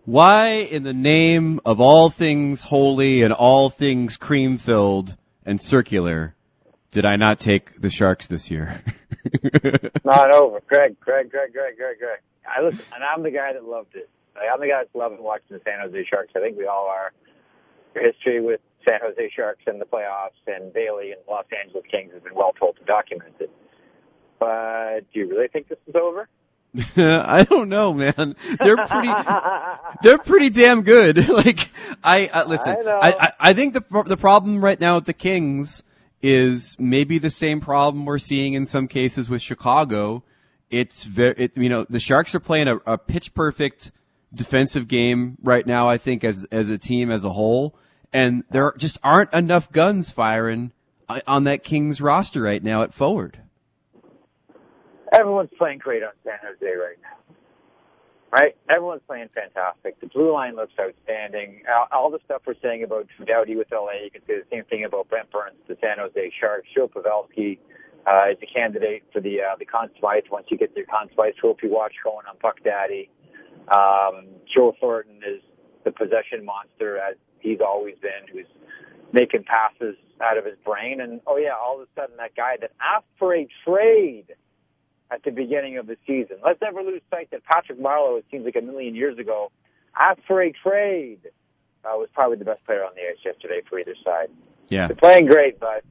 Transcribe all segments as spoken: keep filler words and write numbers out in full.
Why, in the name of all things holy and all things cream-filled and circular, did I not take the Sharks this year? Not over. Greg, Greg, Greg, Greg, Greg, Greg. I listen, and I'm the guy that loved it. Like, I'm the guy that's loving watching the San Jose Sharks. I think we all are. Your history with San Jose Sharks and the playoffs and Bailey and Los Angeles Kings has been well told and documented. But do you really think this is over? I don't know, man. They're pretty, they're pretty damn good. Like, I, uh, listen, I, know. I, I, I think the, the problem right now with the Kings is maybe the same problem we're seeing in some cases with Chicago. It's very, it, you know, the Sharks are playing a, a pitch perfect defensive game right now, I think, as, as a team as a whole. And there just aren't enough guns firing on that Kings roster right now at forward. Everyone's playing great on San Jose right now, right? Everyone's playing fantastic. The blue line looks outstanding. All the stuff we're saying about Doughty with L A, you can say the same thing about Brent Burns, the San Jose Sharks. Joe Pavelski uh, is a candidate for the uh, the Conn Smythe once you get your Conn Smythe trophy watch going on Puck Daddy. Um, Joe Thornton is the possession monster, as he's always been, who's making passes out of his brain. And, oh, yeah, all of a sudden that guy that asked for a trade at the beginning of the season. Let's never lose sight that Patrick Marleau, it seems like a million years ago, asked for a trade. Uh, was probably the best player on the ice yesterday for either side. Yeah. They're playing great, but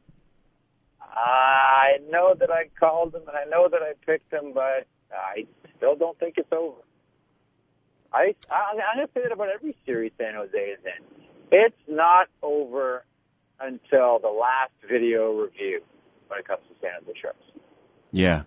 I know that I called them and I know that I picked them, but I still don't think it's over. I, I, I'm going to say that about every series San Jose is in. It's not over until the last video review when it comes to San Jose Sharks. Yeah.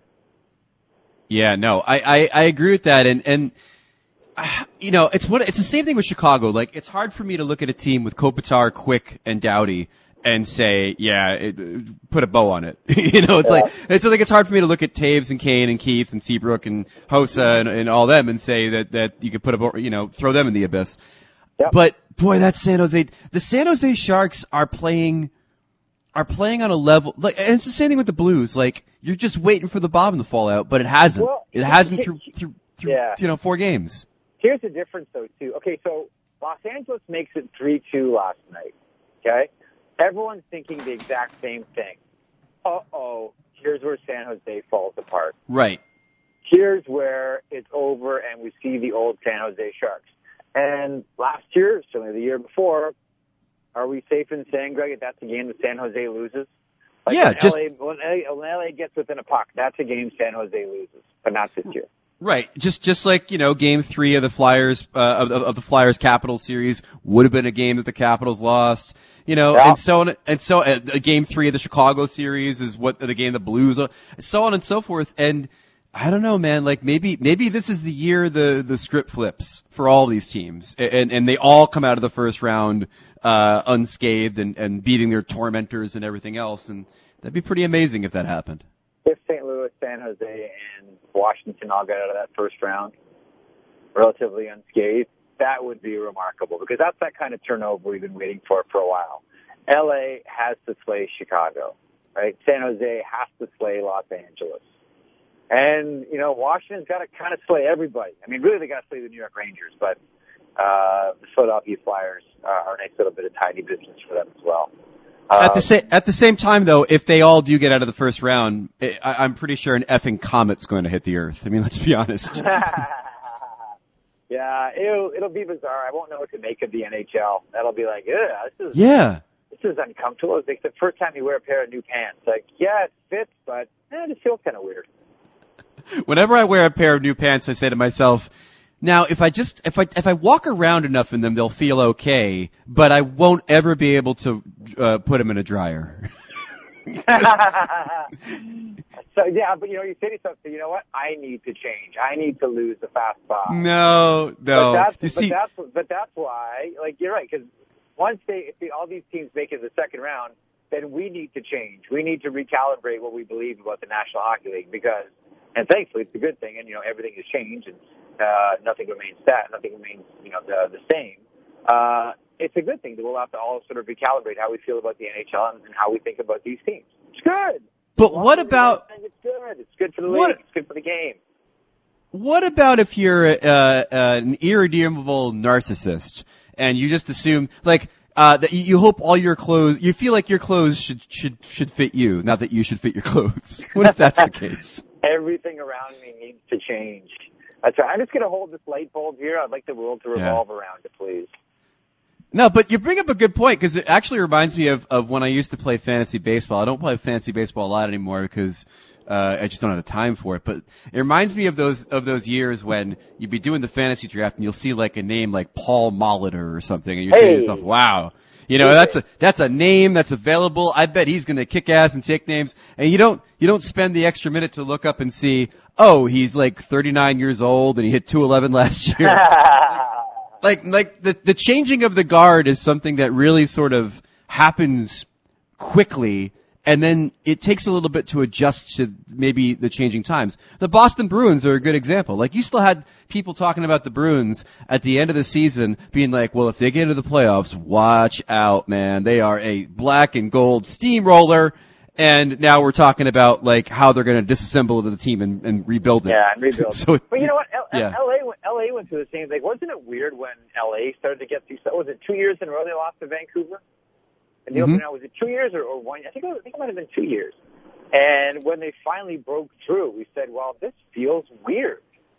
Yeah, no, I, I, I agree with that. And, and, uh, you know, it's what, it's the same thing with Chicago. Like, it's hard for me to look at a team with Kopitar, Quick, and Doughty and say, yeah, it, put a bow on it. you know, it's yeah. like, it's like, it's hard for me to look at Taves and Kane and Keith and Seabrook and Hossa and, and all them and say that, that you could put a bow, you know, throw them in the abyss. Yep. But, boy, that's San Jose. The San Jose Sharks are playing, are playing on a level, like, and it's the same thing with the Blues. Like, you're just waiting for the bottom to fall out, but it hasn't. Well, it hasn't through, through, through yeah. you know, four games. Here's the difference, though, too. Okay, so Los Angeles makes it three two last night, okay? Everyone's thinking the exact same thing. Uh-oh, here's where San Jose falls apart. Right. Here's where it's over and we see the old San Jose Sharks. And last year, certainly the year before, are we safe in saying, Greg, that's a game that San Jose loses? Like yeah, when just... L A, when L A, when L A gets within a puck, that's a game San Jose loses, but not this year. Right. Just, just like, you know, game three of the Flyers, uh, of, of the Flyers Capitals series would have been a game that the Capitals lost, you know, yeah. and so on, and so, uh, game three of the Chicago series is what the game the Blues, so on and so forth. And I don't know, man, like maybe, maybe this is the year the, the script flips for all these teams and, and they all come out of the first round, uh, unscathed and, and beating their tormentors and everything else. And that'd be pretty amazing if that happened. If Saint Louis, San Jose, and Washington all got out of that first round relatively unscathed, that would be remarkable because that's that kind of turnover we've been waiting for for a while. L A has to slay Chicago, right? San Jose has to slay Los Angeles. And, you know, Washington's got to kind of slay everybody. I mean, really they got to slay the New York Rangers, but uh, the Philadelphia Flyers are a nice little bit of tidy business for them as well. At the same at the same time, though, if they all do get out of the first round, I, I'm pretty sure an effing comet's going to hit the Earth. I mean, let's be honest. yeah, it'll it'll be bizarre. I won't know what to make of the N H L. That'll be like, yeah, this is yeah, this is uncomfortable. It's like the first time you wear a pair of new pants. Like, yeah, it fits, but eh, it feels kind of weird. Whenever I wear a pair of new pants, I say to myself, now, if I just, if I, if I walk around enough in them, they'll feel okay, but I won't ever be able to, uh, put them in a dryer. So, yeah, but you know, you say to yourself, you know what? I need to change. I need to lose the fast five. No, no. But that's, you but see, that's, but that's why, like, you're right, because once they, if they, all these teams make it to the second round, then we need to change. We need to recalibrate what we believe about the National Hockey League because, and thankfully it's a good thing, and, you know, everything has changed, and Uh, nothing remains stat, nothing remains, you know, the, the same. Uh, it's a good thing that we'll have to all sort of recalibrate how we feel about the N H L and, and how we think about these teams. It's good. But what about? It's good. It's good for the what, league. It's good for the game. what about if you're uh, uh, an irredeemable narcissist and you just assume, like, uh, that you, you hope all your clothes, you feel like your clothes should should should fit you, not that you should fit your clothes. What if that's the case? Everything around me needs to change. That's right. I'm just going to hold this light bulb here. I'd like the world to revolve yeah. around it, please. No, but you bring up a good point because it actually reminds me of, of when I used to play fantasy baseball. I don't play fantasy baseball a lot anymore because uh, I just don't have the time for it. But it reminds me of those of those years when you'd be doing the fantasy draft and you'll see like a name like Paul Molitor or something, and you're hey. saying to yourself, "Wow, you know that's a that's a name that's available. I bet he's going to kick ass and take names." And you don't you don't spend the extra minute to look up and see, oh, he's like thirty-nine years old and he hit two eleven last year. Like, like the, the changing of the guard is something that really sort of happens quickly, and then it takes a little bit to adjust to maybe the changing times. The Boston Bruins are a good example. Like, you still had people talking about the Bruins at the end of the season being like, well, if they get into the playoffs, watch out, man. They are a black and gold steamroller. And now we're talking about like how they're going to disassemble the team and, and rebuild it. Yeah, and rebuild. so, but you know what? L- yeah. L A L A went through the same thing. Wasn't it weird when L A started to get through? Was it two years in a row they lost to Vancouver? And the mm-hmm. opener, was it two years or, or one? I think it was, I think it might have been two years. And when they finally broke through, we said, "Well, this feels weird."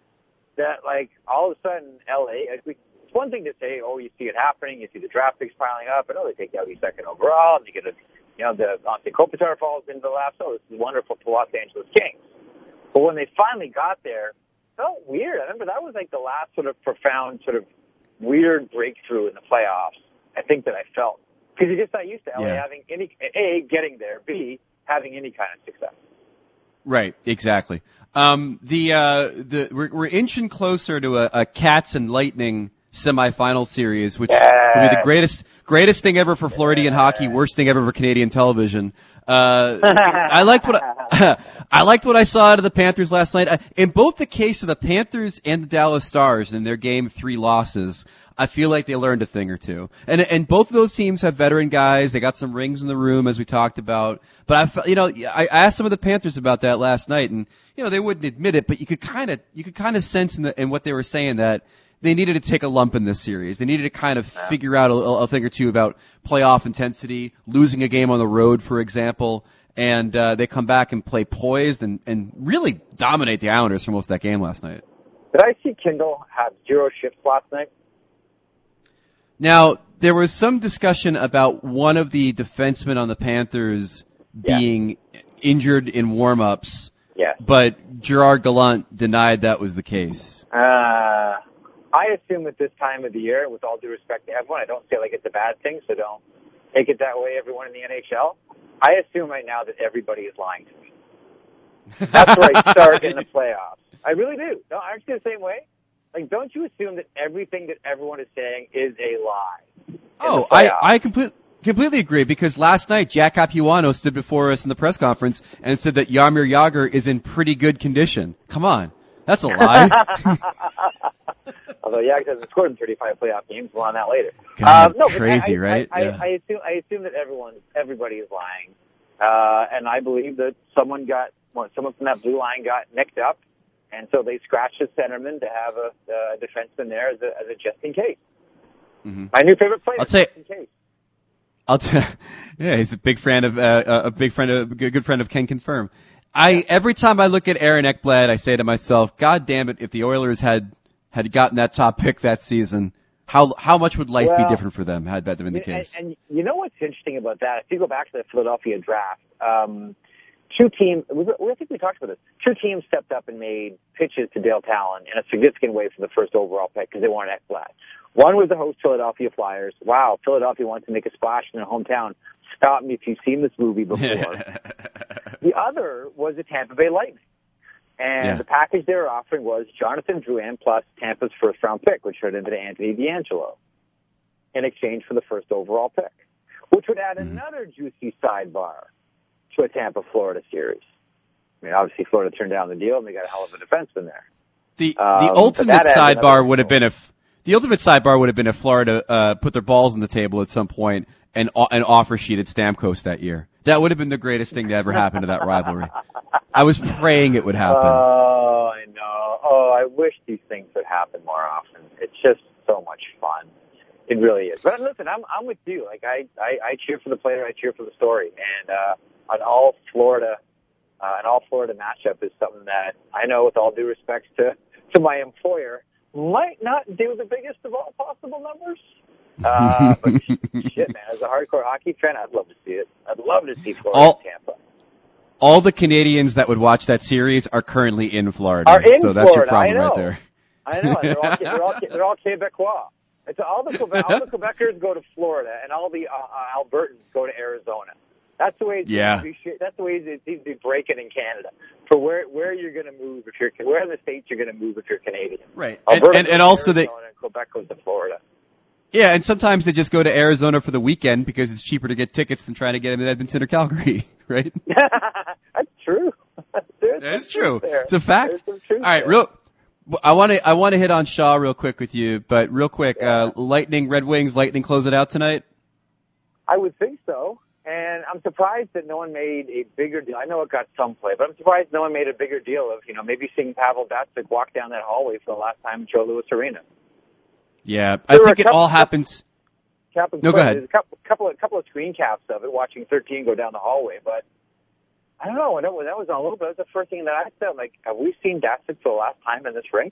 That like all of a sudden L A. Like, we, it's one thing to say, "Oh, you see it happening. You see the draft picks piling up. and oh, they take out you second overall, and you get a." You know, the Anze Kopitar falls into the lap, so this is wonderful for Los Angeles Kings. But when they finally got there, it felt weird. I remember that was like the last sort of profound, sort of weird breakthrough in the playoffs, I think, that I felt. Because you're just not used to L A yeah. having any, A, getting there, B, having any kind of success. Right, exactly. Um, the, uh, the, we're, we're inching closer to a, a Cats and Lightning semifinal series, which yeah. will be the greatest greatest thing ever for Floridian yeah. hockey, worst thing ever for Canadian television. Uh, I liked what I, I liked what I saw out of the Panthers last night. In both the case of the Panthers and the Dallas Stars in their game three losses, I feel like they learned a thing or two. And and both of those teams have veteran guys. They got some rings in the room, as we talked about. But I, you know, I asked some of the Panthers about that last night, and you know, they wouldn't admit it, but you could kind of you could kind of sense in, the, in what they were saying that they needed to take a lump in this series. They needed to kind of yeah. figure out a, a thing or two about playoff intensity, losing a game on the road, for example, and uh, they come back and play poised and, and really dominate the Islanders for most of that game last night. Did I see Kindle have zero shifts last night? Now, there was some discussion about one of the defensemen on the Panthers yeah. being injured in warm-ups, yeah. but Gerard Gallant denied that was the case. Uh... I assume at this time of the year, with all due respect to everyone, I don't feel like it's a bad thing, so don't take it that way, everyone in the N H L. I assume right now that everybody is lying to me. That's where I start in the playoffs. I really do. No, I feel the same way. Like, don't you assume that everything that everyone is saying is a lie? Oh, I, I complete, completely agree, because last night Jack Capuano stood before us in the press conference and said that Jaromir Jagr is in pretty good condition. Come on. That's a lie. Although Jagr hasn't scored in thirty-five playoff games, we'll on that later. God, um, no, crazy, I, right? I, I, yeah. I, I assume I assume that everyone, everybody is lying, uh, and I believe that someone got, well, someone from that blue line got nicked up, and so they scratched a centerman to have a, a defenseman there as a, as a just in case. Mm-hmm. My new favorite player, I'll say, just in case. I'll t- yeah, he's a big friend of uh, a big friend of a good friend of Ken Confirm. I every time I look at Aaron Ekblad, I say to myself, God damn it, if the Oilers had had gotten that top pick that season, how how much would life well, be different for them had that been the case? And, and you know what's interesting about that? If you go back to the Philadelphia draft, um, two teams, I think we talked about this, two teams stepped up and made pitches to Dale Talon in a significant way for the first overall pick because they wanted Ekblad. One was the host Philadelphia Flyers. Wow, Philadelphia wants to make a splash in their hometown. Stop me if you've seen this movie before. The other was the Tampa Bay Lightning. And yeah. the package they were offering was Jonathan Drouin plus Tampa's first-round pick, which turned into Anthony DeAngelo, in exchange for the first overall pick, which would add mm-hmm. another juicy sidebar to a Tampa-Florida series. I mean, obviously, Florida turned down the deal, and they got a hell of a defenseman there. The um, the ultimate sidebar would have been if the ultimate sidebar would have been if Florida uh, put their balls on the table at some point and and offer sheeted Stamkos that year. That would have been the greatest thing to ever happen to that rivalry. I was praying it would happen. Oh, I know. Oh, I wish these things would happen more often. It's just so much fun. It really is. But listen, I'm I'm with you. Like I, I, I cheer for the player, I cheer for the story, and uh, an all Florida, uh, an all Florida matchup is something that I know, with all due respect to to my employer, might not do the biggest of all possible numbers. Uh, but shit, man, as a hardcore hockey fan, I'd love to see it. I'd love to see Florida all, and Tampa. All the Canadians that would watch that series are currently in Florida. Are in so that's Florida, your problem I know. right there. I know. They're all, they're all, they're all Quebecois. It's all the Quebec, all the Quebecers go to Florida, and all the uh, uh, Albertans go to Arizona. That's the way it yeah. seems to be. That's the way it seems to be breaking in Canada. For where where you're going to move if you're where in the states you're going to move if you're Canadian. Right. Alberta and and, and also Arizona, they. And Quebec goes to Florida. Yeah, and sometimes they just go to Arizona for the weekend because it's cheaper to get tickets than trying to get them in Edmonton or Calgary, right? That's true. That's true. There. It's a fact. All right, there. real. I want to I want to hit on Shaw real quick with you, but real quick, yeah. uh, Lightning, Red Wings, Lightning close it out tonight? I would think so, and I'm surprised that no one made a bigger deal. I know it got some play, but I'm surprised no one made a bigger deal of, you know, maybe seeing Pavel Datsyuk walk down that hallway for the last time in Joe Louis Arena. Yeah, I think it couple, all happens. Couple, no, go ahead. There's a couple, couple of couple of screen caps of it, watching thirteen go down the hallway, but I don't know. When that was, that was on a little bit. That was the first thing that I said. Like, have we seen Datsyuk for the last time in this rink?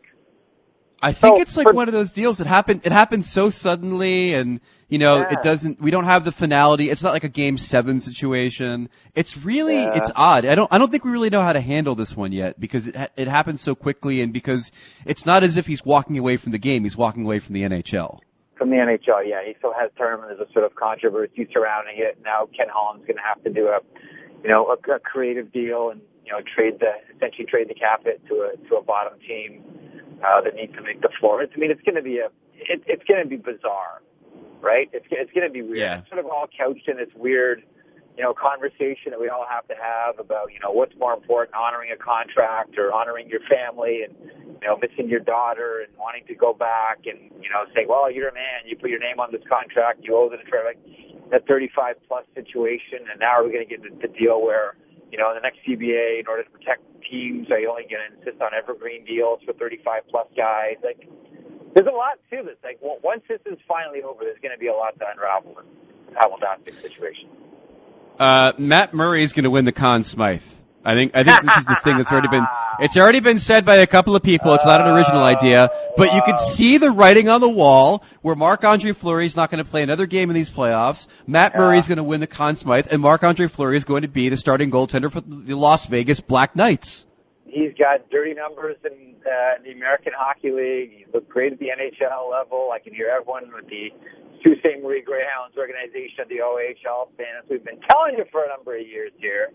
I think so, it's like for, one of those deals. It happened. It happened so suddenly, and you know, yeah. it doesn't. We don't have the finality. It's not like a game seven situation. It's really, yeah. it's odd. I don't. I don't think we really know how to handle this one yet because it it happens so quickly, and because it's not as if he's walking away from the game. He's walking away from the N H L. From the N H L, yeah. He still has term, and there's a sort of controversy surrounding it. Now Ken Holland's going to have to do a, you know, a, a creative deal and, you know, trade the, essentially trade the cap hit to a, to a bottom team, uh, that needs to make the floor. It's, I mean, it's going to be a, it, it's going to be bizarre, right? It's, it's going to be weird. Yeah. It's sort of all couched in this weird, you know, conversation that we all have to have about, you know, what's more important, honoring a contract or honoring your family and, you know, missing your daughter and wanting to go back and, you know, say, well, you're a man, you put your name on this contract, you owe the like that thirty-five plus situation, and now are we going to get the, the deal where, you know, in the next C B A, in order to protect teams, are you only going to insist on evergreen deals for thirty-five plus guys? Like, there's a lot to this. Like, well, once this is finally over, there's going to be a lot to unravel in the Pavel Datsyuk situation. Uh, Matt Murray is going to win the Conn Smythe. I think, I think this is the thing that's already been, it's already been said by a couple of people. It's not an original idea, but you can see the writing on the wall where Marc-Andre Fleury is not going to play another game in these playoffs. Matt Murray is going to win the Conn Smythe, and Marc-Andre Fleury is going to be the starting goaltender for the Las Vegas Black Knights. He's got dirty numbers in uh, the American Hockey League. He's looked great at the N H L level. I can hear everyone with the Sault Ste. Marie Greyhounds organization of the O H L saying, as we've been telling you for a number of years here.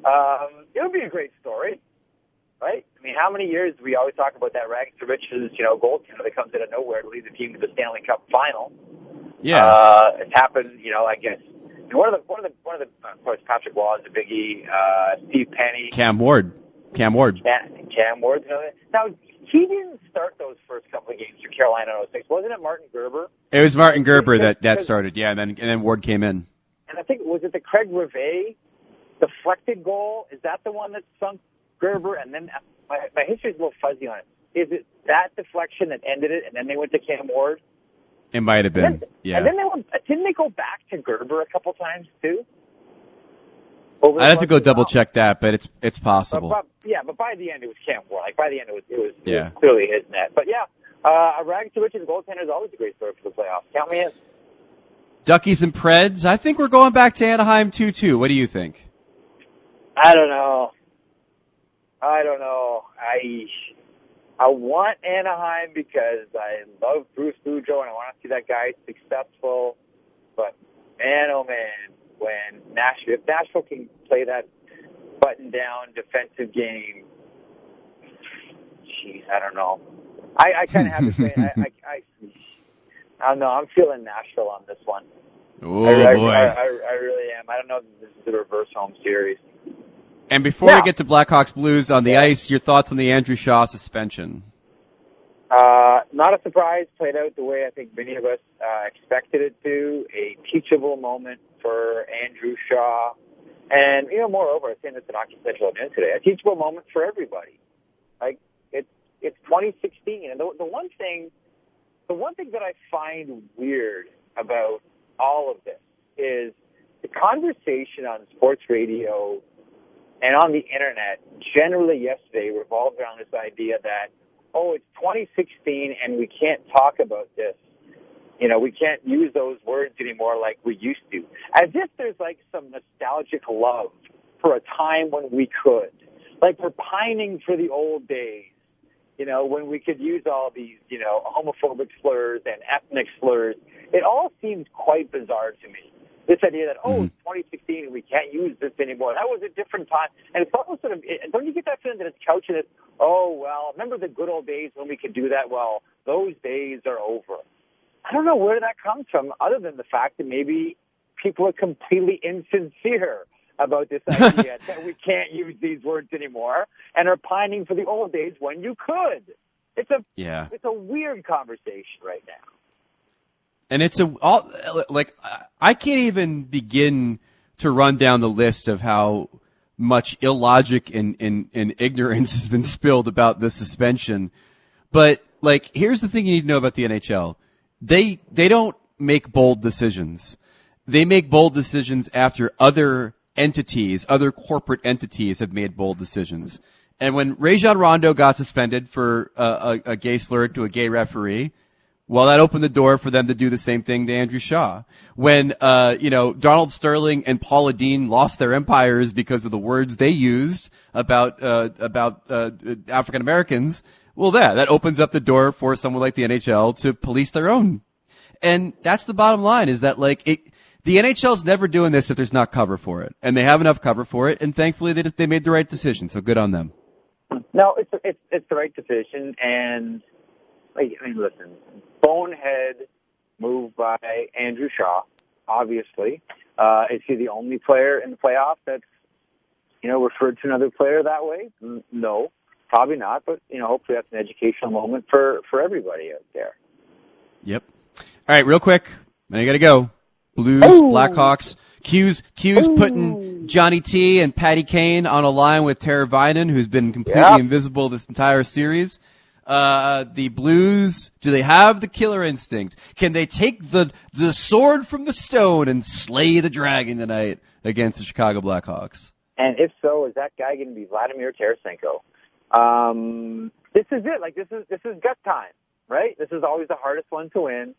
Um, it would be a great story, right? I mean, how many years do we always talk about that rags to riches, you know, goaltender that comes out of nowhere to lead the team to the Stanley Cup final? Yeah, uh, it's happened. You know, I guess and one of the one of the one of the of course Patrick Waugh is a biggie. Uh, Steve Penny, Cam Ward, Cam Ward, Cam, Cam Ward. You know, now he didn't start those first couple of games for Carolina in oh six, wasn't it? Martin Gerber. It was Martin Gerber that that started, yeah, and then and then Ward came in. And I think was it the Craig Rivet deflected goal? Is that the one that sunk Gerber? And then my, my history's a little fuzzy on it. Is it that deflection that ended it, and then they went to Cam Ward? It might have been, and then, yeah. And then they went, didn't they go back to Gerber a couple times too? Over I'd have to go double check that, but it's it's possible. But, but, yeah, but by the end it was Cam Ward. Like by the end it was it was, it yeah. was clearly his net. But yeah, uh, a rag to riches goaltender is always a great story for the playoffs. Count me in. Duckies and Preds. I think we're going back to Anaheim two two. What do you think? I don't know. I don't know. I I want Anaheim because I love Bruce Boudreau and I want to see that guy successful. But man, oh man, when Nashville, if Nashville can play that button-down defensive game, jeez, I don't know. I, I kind of have to say, I, I, I, I don't know. I'm feeling Nashville on this one. Oh I, boy, I, I, I really am. I don't know if this is the reverse home series. And before yeah. we get to Blackhawks Blues on the yeah. ice, your thoughts on the Andrew Shaw suspension? Uh, not a surprise. Played out the way I think many of us uh, expected it to. A teachable moment for Andrew Shaw. And, you know, moreover, I was saying this in Hockey Central again today, a teachable moment for everybody. Like, it's, it's twenty sixteen. And the, the one thing, the one thing that I find weird about all of this is the conversation on sports radio and on the internet generally yesterday revolved around this idea that, oh, it's twenty sixteen and we can't talk about this. You know, we can't use those words anymore like we used to. As if there's like some nostalgic love for a time when we could. Like we're pining for the old days, you know, when we could use all these, you know, homophobic slurs and ethnic slurs. It all seems quite bizarre to me. This idea that, oh, it's twenty sixteen and we can't use this anymore. That was a different time. And it's almost sort of, don't you get that feeling that it's couching it, oh, well, remember the good old days when we could do that? Well, those days are over. I don't know where that comes from, other than the fact that maybe people are completely insincere about this idea that we can't use these words anymore and are pining for the old days when you could. It's a yeah. It's a weird conversation right now. And it's a all, like I can't even begin to run down the list of how much illogic and, and, and ignorance has been spilled about the suspension. But like, here's the thing you need to know about the N H L. They, they don't make bold decisions. They make bold decisions after other entities, other corporate entities have made bold decisions. And when Rajon Rondo got suspended for a, a, a gay slur to a gay referee, well, that opened the door for them to do the same thing to Andrew Shaw. When, uh, you know, Donald Sterling and Paula Deen lost their empires because of the words they used about, uh, about, uh, African Americans, well, that, that opens up the door for someone like the N H L to police their own. And that's the bottom line, is that, like, it, the N H L's never doing this if there's not cover for it. And they have enough cover for it, and thankfully they, they made the right decision, so good on them. No, it's, it's, it's the right decision, and, like, I mean, listen, bonehead move by Andrew Shaw, obviously. Uh, is he the only player in the playoffs that's, you know, referred to another player that way? No. Probably not, but, you know, hopefully that's an educational moment for, for everybody out there. Yep. All right, real quick. Now you gotta go. Blues, Ooh. Blackhawks. Q's, Q's Ooh. Putting Johnny T and Patty Kane on a line with Tara Vinen, who's been completely yep. invisible this entire series. Uh, the Blues, do they have the killer instinct? Can they take the, the sword from the stone and slay the dragon tonight against the Chicago Blackhawks? And if so, is that guy going to be Vladimir Tarasenko? Um, this is it. Like, this is, this is gut time, right? This is always the hardest one to win.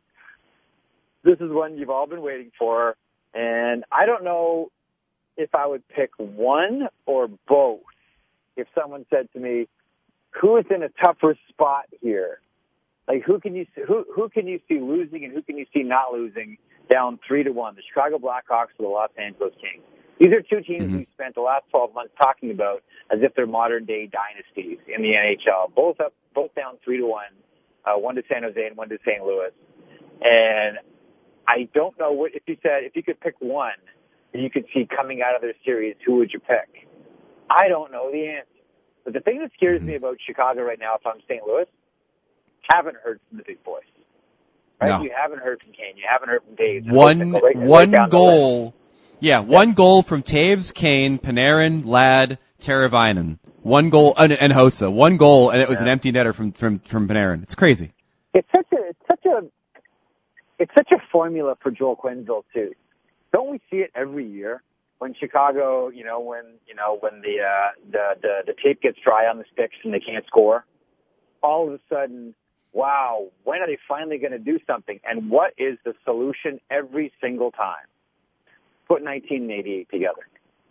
This is one you've all been waiting for. And I don't know if I would pick one or both if someone said to me, who is in a tougher spot here? Like, who can you see, who, who can you see losing and who can you see not losing down three to one? The Chicago Blackhawks or the Los Angeles Kings? These are two teams mm-hmm. we've spent the last twelve months talking about as if they're modern-day dynasties in the N H L. Both up, both down three to one, uh, one to San Jose and one to Saint Louis. And I don't know what, if you said, if you could pick one that you could see coming out of their series, who would you pick? I don't know the answer. But the thing that scares mm-hmm. me about Chicago right now, if I'm Saint Louis, haven't heard from the big boys. Right? No. You haven't heard from Kane. You haven't heard from Dave. One, right, one right goal. Yeah, one yeah. goal from Taves, Kane, Panarin, Ladd, Teravainen. One goal, and, and Hossa. One goal, and it was yeah. an empty netter from, from, from Panarin. It's crazy. It's such a, it's such a, it's such a formula for Joel Quenneville too. Don't we see it every year when Chicago, you know, when, you know, when the, uh, the, the, the tape gets dry on the sticks and they can't score? All of a sudden, wow, when are they finally going to do something? And what is the solution every single time? Put nineteen eighty-eight together.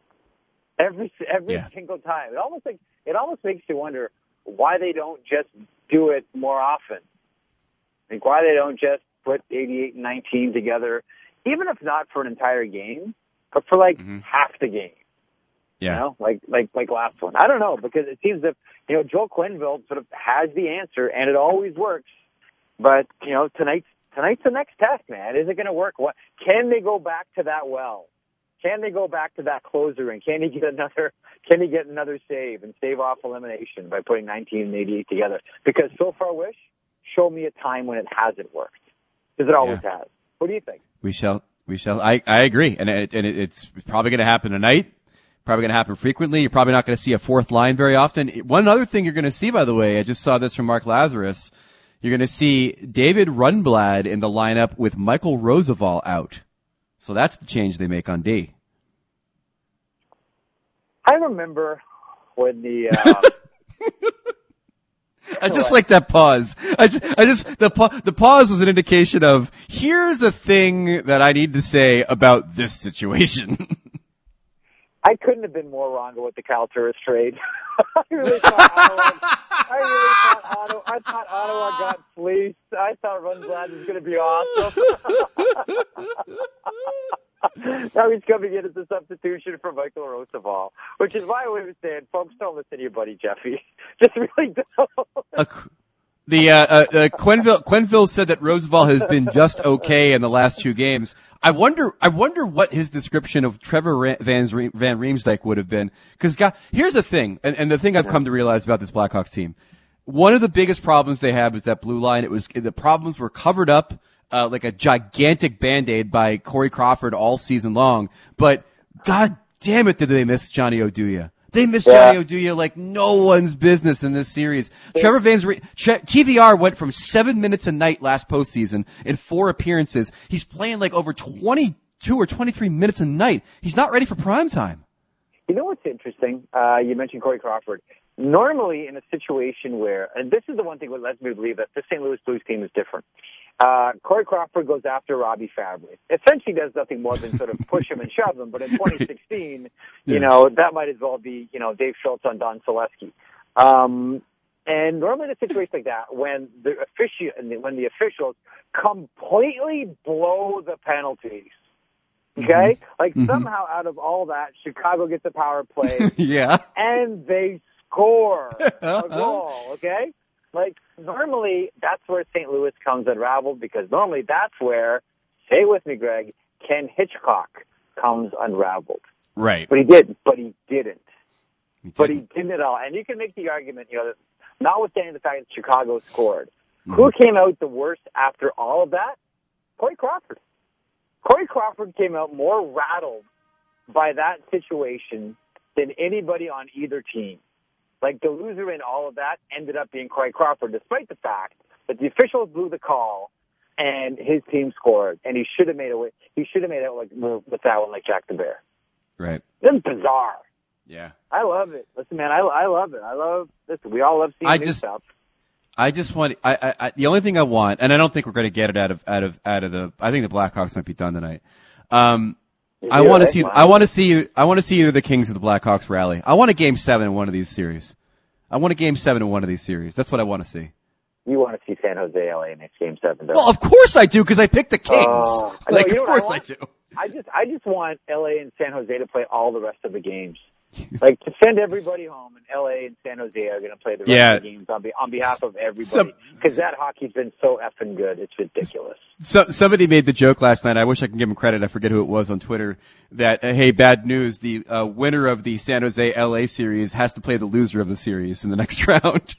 Every every yeah. single time. It almost like it almost makes you wonder why they don't just do it more often. Like why they don't just put eighty-eight and nineteen together, even if not for an entire game, but for like mm-hmm. half the game. Yeah. You know, like like like last one. I don't know, because it seems that, you know, Joel Quenneville sort of has the answer and it always works. But, you know, tonight's Tonight's the next test, man. Is it going to work? What, can they go back to that well? Can they go back to that closer? And can he get another? Can he get another save and save off elimination by putting nineteen and eighty-eight together? Because so far, Wish, show me a time when it hasn't worked, because it always yeah. has. What do you think? We shall. We shall. I I agree, and it, and it, it's probably going to happen tonight. Probably going to happen frequently. You're probably not going to see a fourth line very often. One other thing you're going to see, by the way, I just saw this from Mark Lazarus. You're going to see David Rundblad in the lineup with Michael Roosevelt out. So that's the change they make on D. I remember when the... Uh, I just like that pause. I just, I just the pa- the pause was an indication of here's a thing that I need to say about this situation. I couldn't have been more wrong about the Kyle Turris trade. I really thought Ottawa. I really thought Ottawa. I thought Ottawa got fleeced. I thought Rundblad was going to be awesome. Now he's coming in as a substitution for Michael Roosevelt, which is why we were saying, folks, don't listen to your buddy Jeffy. Just really don't. Uh, the uh, uh, uh, Quenneville, Quenneville said that Roosevelt has been just okay in the last two games. I wonder, I wonder what his description of Trevor Van, Van Riemsdyk would have been. Because here's the thing, and, and the thing I've come to realize about this Blackhawks team. One of the biggest problems they have is that blue line. It was the problems were covered up. Uh, like a gigantic Band-Aid by Corey Crawford all season long. But God damn it, did they miss Johnny Oduya. They missed yeah. Johnny Oduya like no one's business in this series. Yeah. Trevor Van's re- T V R went from seven minutes a night last postseason in four appearances. He's playing like over twenty-two or twenty-three minutes a night. He's not ready for prime time. You know what's interesting? Uh, you mentioned Corey Crawford. Normally in a situation where, and this is the one thing that lets me believe that the Saint Louis Blues team is different. Uh, Corey Crawford goes after Robbie Fabry. Essentially does nothing more than sort of push him and shove him, but in twenty sixteen, yeah. you know, that might as well be, you know, Dave Schultz on Don Selesky. Um, and normally in a situation like that, when the offici- when the officials completely blow the penalties, okay? Mm-hmm. Like mm-hmm. somehow out of all that, Chicago gets a power play. yeah. And they score a goal, okay? Like, normally, that's where Saint Louis comes unraveled, because normally that's where, say it with me, Greg, Ken Hitchcock comes unraveled. Right. But he did, but he didn't. He but didn't. he didn't at all. And you can make the argument, you know, that notwithstanding the fact that Chicago scored, mm-hmm. who came out the worst after all of that? Corey Crawford. Corey Crawford came out more rattled by that situation than anybody on either team. Like, the loser in all of that ended up being Corey Crawford, despite the fact that the officials blew the call and his team scored, and he should have made it. He should have made it like with that one, like Jack the Bear. Right. It's bizarre. Yeah. I love it. Listen, man, I, I love it. I love. Listen, we all love seeing I new just, stuff. I just want. I, I, I. The only thing I want, and I don't think we're going to get it out of out of out of the. I think the Blackhawks might be done tonight. Um. I want to see. I want to see. I want to see you, the Kings of the Blackhawks rally. I want a game seven in one of these series. I want a game seven in one of these series. That's what I want to see. You want to see San Jose L A next game seven, don't Well, you? of course I do, because I picked the Kings. Uh, like, no, you of know course I, I do. I just, I just want L A and San Jose to play all the rest of the games. Like, to send everybody home, and L A and San Jose are going to play the rest yeah. of the games on, be, on behalf of everybody. Because that hockey's been so effing good, it's ridiculous. So, somebody made the joke last night. I wish I could give him credit. I forget who it was on Twitter. That uh, hey, bad news. The uh, winner of the San Jose L A series has to play the loser of the series in the next round.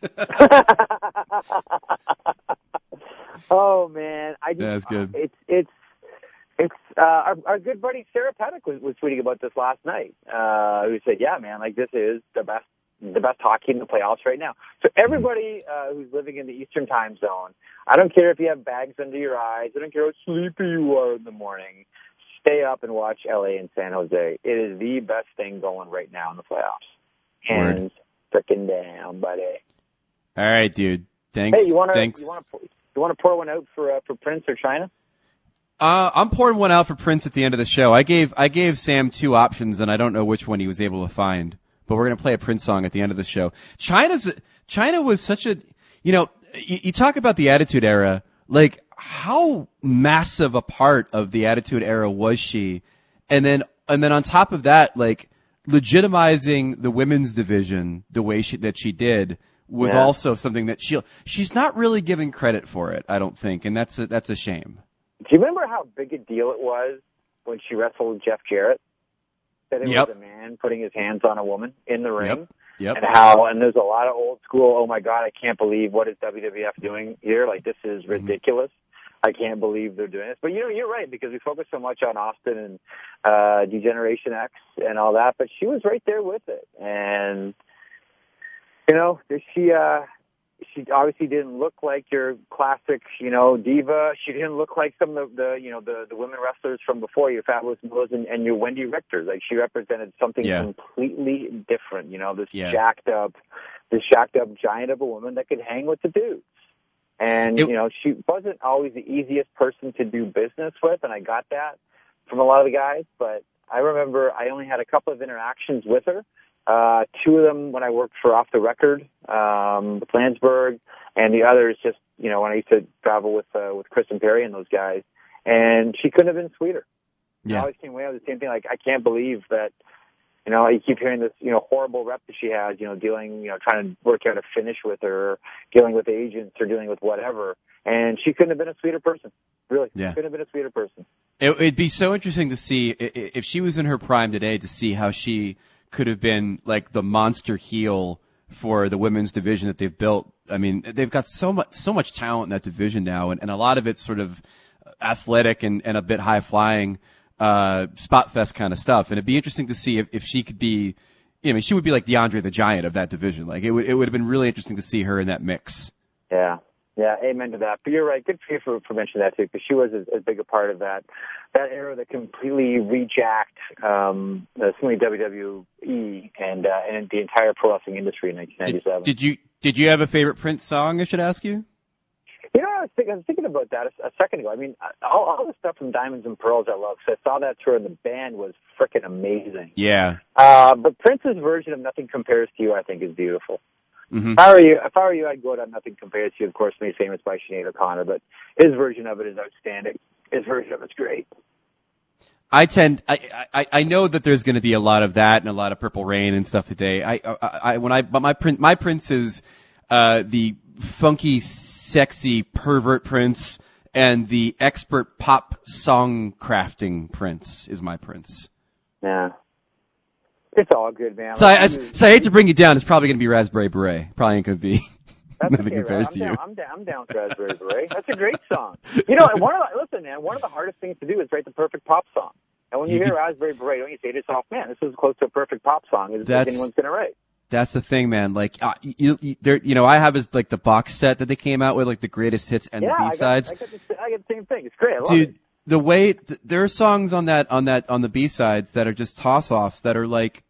Oh man, I just, yeah, that's good. It's it's it's uh, our, our good buddy Sarah Pettick was, was tweeting about this last night. Uh, who said, "Yeah, man, like this is the best the best hockey in the playoffs right now." So everybody uh, who's living in the Eastern Time Zone, I don't care if you have bags under your eyes. I don't care how sleepy you are in the morning. Stay up and watch L A and San Jose. It is the best thing going right now in the playoffs. Hands frickin' down, buddy. All right, dude. Thanks. Hey, you want to Thanks. you want to you want to pour one out for uh, for Prince or China? Uh, I'm pouring one out for Prince at the end of the show. I gave I gave Sam two options, and I don't know which one he was able to find. But we're gonna play a Prince song at the end of the show. China's China was such a, you know, you, you talk about the Attitude Era. Like, how massive a part of the Attitude Era was she? And then and then on top of that, like, legitimizing the women's division the way she, that she did was yeah. also something that she she's not really given credit for it, I don't think, and that's a, that's a shame. Do you remember how big a deal it was when she wrestled Jeff Jarrett? That it yep. was a man putting his hands on a woman in the ring. Yep. Yep. And how, and there's a lot of old school, oh my God, I can't believe what is W W F doing here? Like, this is ridiculous. I can't believe they're doing this. But you know, you're right, because we focus so much on Austin and uh D-Generation X and all that, but she was right there with it. And you know, she uh she obviously didn't look like your classic, you know, diva. She didn't look like some of the, the you know, the, the women wrestlers from before, your Fabulous Moolah and, and your Wendy Richters. Like, she represented something yeah. completely different, you know, this yeah. jacked up, this jacked up giant of a woman that could hang with the dudes. And, it, you know, she wasn't always the easiest person to do business with, and I got that from a lot of the guys, but I remember I only had a couple of interactions with her. Uh, two of them when I worked for Off the Record, um, with Landsberg, and the others just, you know, when I used to travel with, uh, with Kristen Perry and those guys. And she couldn't have been sweeter. Yeah. I always came away with the same thing. Like, I can't believe that, you know, you keep hearing this, you know, horrible rep that she has, you know, dealing, you know, trying to work out a finish with her, or dealing with agents or dealing with whatever. And she couldn't have been a sweeter person. Really. Yeah. She couldn't have been a sweeter person. It, it'd be so interesting to see if she was in her prime today, to see how she could have been like the monster heel for the women's division that they've built. I mean, they've got so much, so much talent in that division now, and, and a lot of it's sort of athletic and, and a bit high flying, uh, spot fest kind of stuff. And it'd be interesting to see if, if she could be, I mean, she would be like DeAndre the Giant of that division. Like, it would, it would have been really interesting to see her in that mix. Yeah. Yeah, amen to that. But you're right. Good for you for, for mentioning that too, because she was as, as big a part of that that era that completely rejacked um, uh, certainly W W E and uh, and the entire pro wrestling industry in nineteen ninety-seven. Did, did you did you have a favorite Prince song? I should ask you. You know, I was, think, I was thinking about that a, a second ago. I mean, all, all the stuff from Diamonds and Pearls I love. So I saw that tour, and the band was freaking amazing. Yeah. Uh, but Prince's version of Nothing Compares to You, I think, is beautiful. Mm-hmm. If I were you, if I were you, I'd go to Nothing Compares to You, of course, Made Famous by Sinead O'Connor, but his version of it is outstanding. His version of it's great. I tend, I, I, I know that there's going to be a lot of that and a lot of Purple Rain and stuff today. I, I, I when I, but my Prince, my Prince is, uh, the funky, sexy pervert Prince, and the expert pop song crafting Prince is my Prince. Yeah. It's all good, man. So I, I, so I hate to bring you down. It's probably going to be Raspberry Beret. Probably ain't going to be. That's Nothing okay, compares I'm to down, you. I'm down, I'm down with Raspberry Beret. That's a great song. You know, one of the, listen, man, one of the hardest things to do is write the perfect pop song. And when you, you hear could, Raspberry Beret, don't you say to yourself, man, this is as close to a perfect pop song as anyone's going to write. That's the thing, man. Like, uh, you, you, there, you know, I have is like the box set that they came out with, like the greatest hits and yeah, the B-sides. I got, I, got the, I got the same thing. It's great. I love Dude, it. The way th- there are songs on that on that on the B-sides that are just toss-offs that are like,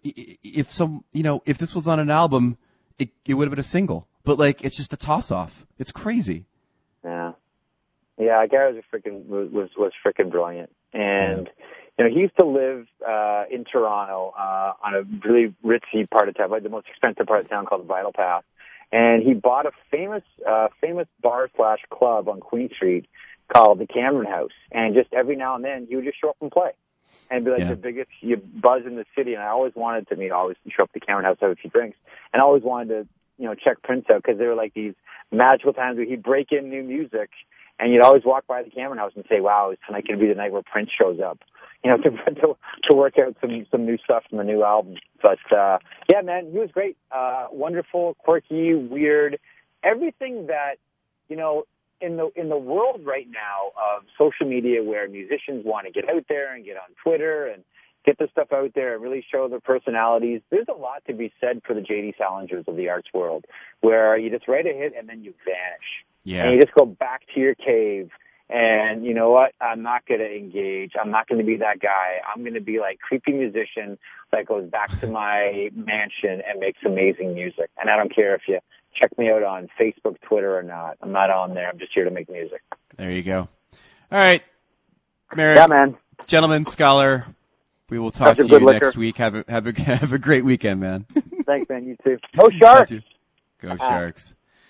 if some, you know, if this was on an album, it, it would have been a single. But like, it's just a toss-off. It's crazy. Yeah, yeah. Gary was a freaking was was, was freaking brilliant, and you know, he used to live uh in Toronto uh on a really ritzy part of town, like the most expensive part of town called the Vital Path, and he bought a famous uh famous bar slash club on Queen Street called the Cameron House, and just every now and then he would just show up and play, and be like yeah. the biggest you buzz in the city. And I always wanted to meet, always show up at the Cameron House, have a few drinks, and I always wanted to, you know, check Prince out, because there were like these magical times where he'd break in new music, and you'd always walk by the Cameron House and say, "Wow, is tonight going to be the night where Prince shows up?" You know, to to, to work out some some new stuff from the new album. But uh, yeah, man, he was great, uh, wonderful, quirky, weird, everything that, you know. In the in the world right now of social media, where musicians want to get out there and get on Twitter and get this stuff out there and really show their personalities, there's a lot to be said for the J D Salingers of the arts world, where you just write a hit and then you vanish. Yeah. And you just go back to your cave. And you know what? I'm not going to engage. I'm not going to be that guy. I'm going to be like creepy musician that goes back to my mansion and makes amazing music. And I don't care if you check me out on Facebook, Twitter or not. I'm not on there. I'm just here to make music. There you go. All right. Merrick, yeah, man. Gentleman, scholar, we will talk Such to you liquor. next week. Have a, have a, have a great weekend, man. Thanks, man. You too. Go Sharks! Go Sharks.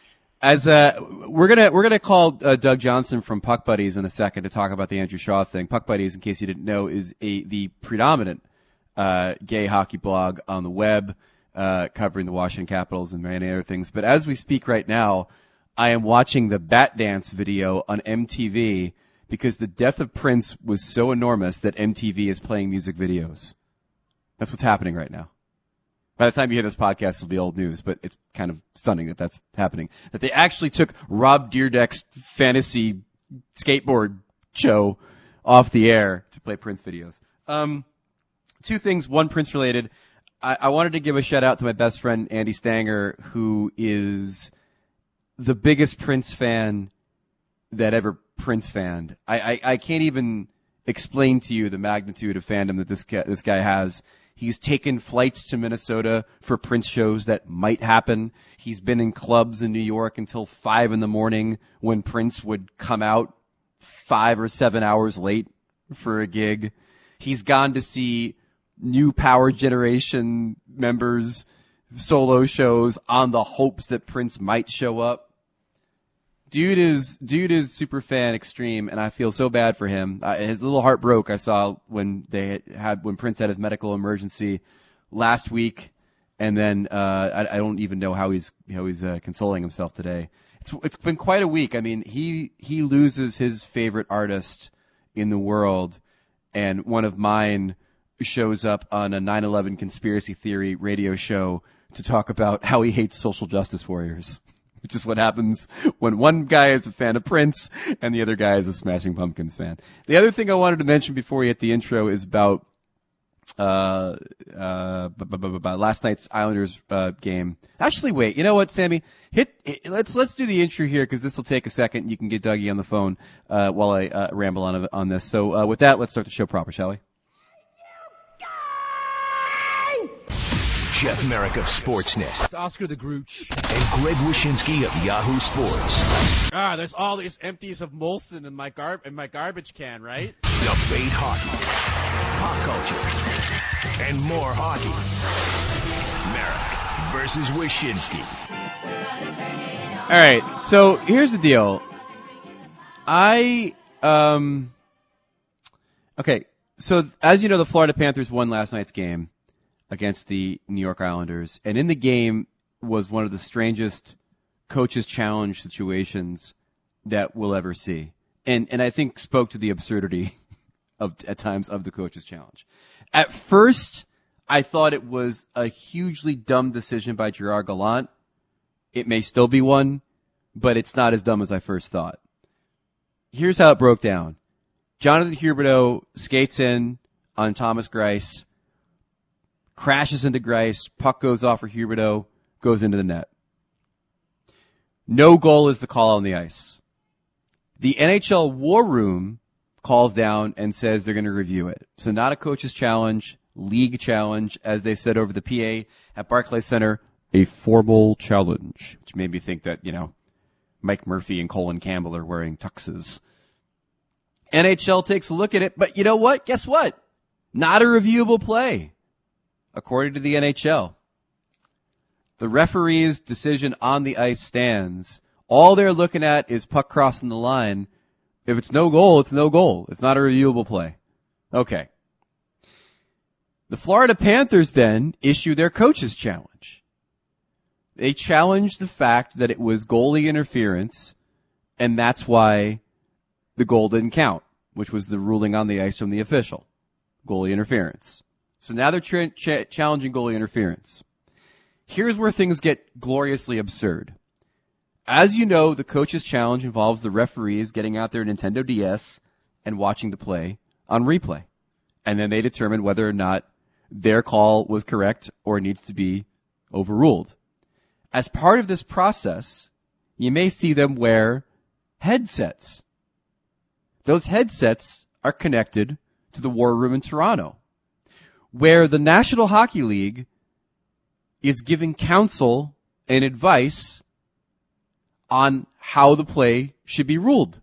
As, uh, we're gonna, we're gonna call, uh, Doug Johnson from Puck Buddies in a second to talk about the Andrew Shaw thing. Puck Buddies, in case you didn't know, is a, the predominant, uh, gay hockey blog on the web. Uh, covering the Washington Capitals and many other things. But as we speak right now, I am watching the Bat Dance video on M T V because the death of Prince was so enormous that M T V is playing music videos. That's what's happening right now. By the time you hear this podcast, it'll be old news, but it's kind of stunning that that's happening. That they actually took Rob Dyrdek's fantasy skateboard show off the air to play Prince videos. Um, two things, one Prince related. I, I wanted to give a shout out to my best friend, Andy Stanger, who is the biggest Prince fan that ever Prince fanned. I, I, I can't even explain to you the magnitude of fandom that this guy, this guy has. He's taken flights to Minnesota for Prince shows that might happen. He's been in clubs in New York until five in the morning when Prince would come out five or seven hours late for a gig. He's gone to see new Power Generation members' solo shows on the hopes that Prince might show up. Dude is dude is super fan extreme, and I feel so bad for him. Uh, his little heart broke. I saw when they had when Prince had his medical emergency last week, and then uh, I, I don't even know how he's how he's uh, consoling himself today. It's it's been quite a week. I mean, he he loses his favorite artist in the world, and one of mine shows up on a nine eleven conspiracy theory radio show to talk about how he hates social justice warriors. Which is what happens when one guy is a fan of Prince and the other guy is a Smashing Pumpkins fan. The other thing I wanted to mention before we hit the intro is about uh uh last night's Islanders uh game. Actually, wait. You know what, Sammy? Hit, hit let's let's do the intro here because this will take a second. You can get Dougie on the phone uh while I uh, ramble on on this. So uh, with that, let's start the show proper, shall we? Jeff Merrick of Sportsnet. It's Oscar the Grouch. And Greg Wyshynski of Yahoo Sports. Ah, there's all these empties of Molson in my gar- in my garbage can, right? Debate hockey, pop culture, and more hockey. Merrick versus Wyshynski. All right, so here's the deal. I um okay, so as you know, the Florida Panthers won last night's game against the New York Islanders. And in the game was one of the strangest coaches challenge situations that we'll ever see. And and I think spoke to the absurdity of at times of the coaches challenge. At first, I thought it was a hugely dumb decision by Gerard Gallant. It may still be one, but it's not as dumb as I first thought. Here's how it broke down. Jonathan Huberdeau skates in on Thomas Greiss, crashes into Greiss, puck goes off for Huberdeau, goes into the net. No goal is the call on the ice. The N H L War Room calls down and says they're going to review it. So not a coach's challenge, league challenge, as they said over the P A at Barclays Center, a formal challenge, which made me think that, you know, Mike Murphy and Colin Campbell are wearing tuxes. N H L takes a look at it, but you know what? Guess what? Not a reviewable play. According to the N H L, the referee's decision on the ice stands. All they're looking at is puck crossing the line. If it's no goal, it's no goal. It's not a reviewable play. Okay. The Florida Panthers then issue their coach's challenge. They challenged the fact that it was goalie interference, and that's why the goal didn't count, which was the ruling on the ice from the official. Goalie interference. So now they're tra- ch- challenging goalie interference. Here's where things get gloriously absurd. As you know, the coach's challenge involves the referees getting out their Nintendo D S and watching the play on replay. And then they determine whether or not their call was correct or needs to be overruled. As part of this process, you may see them wear headsets. Those headsets are connected to the War Room in Toronto, where the National Hockey League is giving counsel and advice on how the play should be ruled.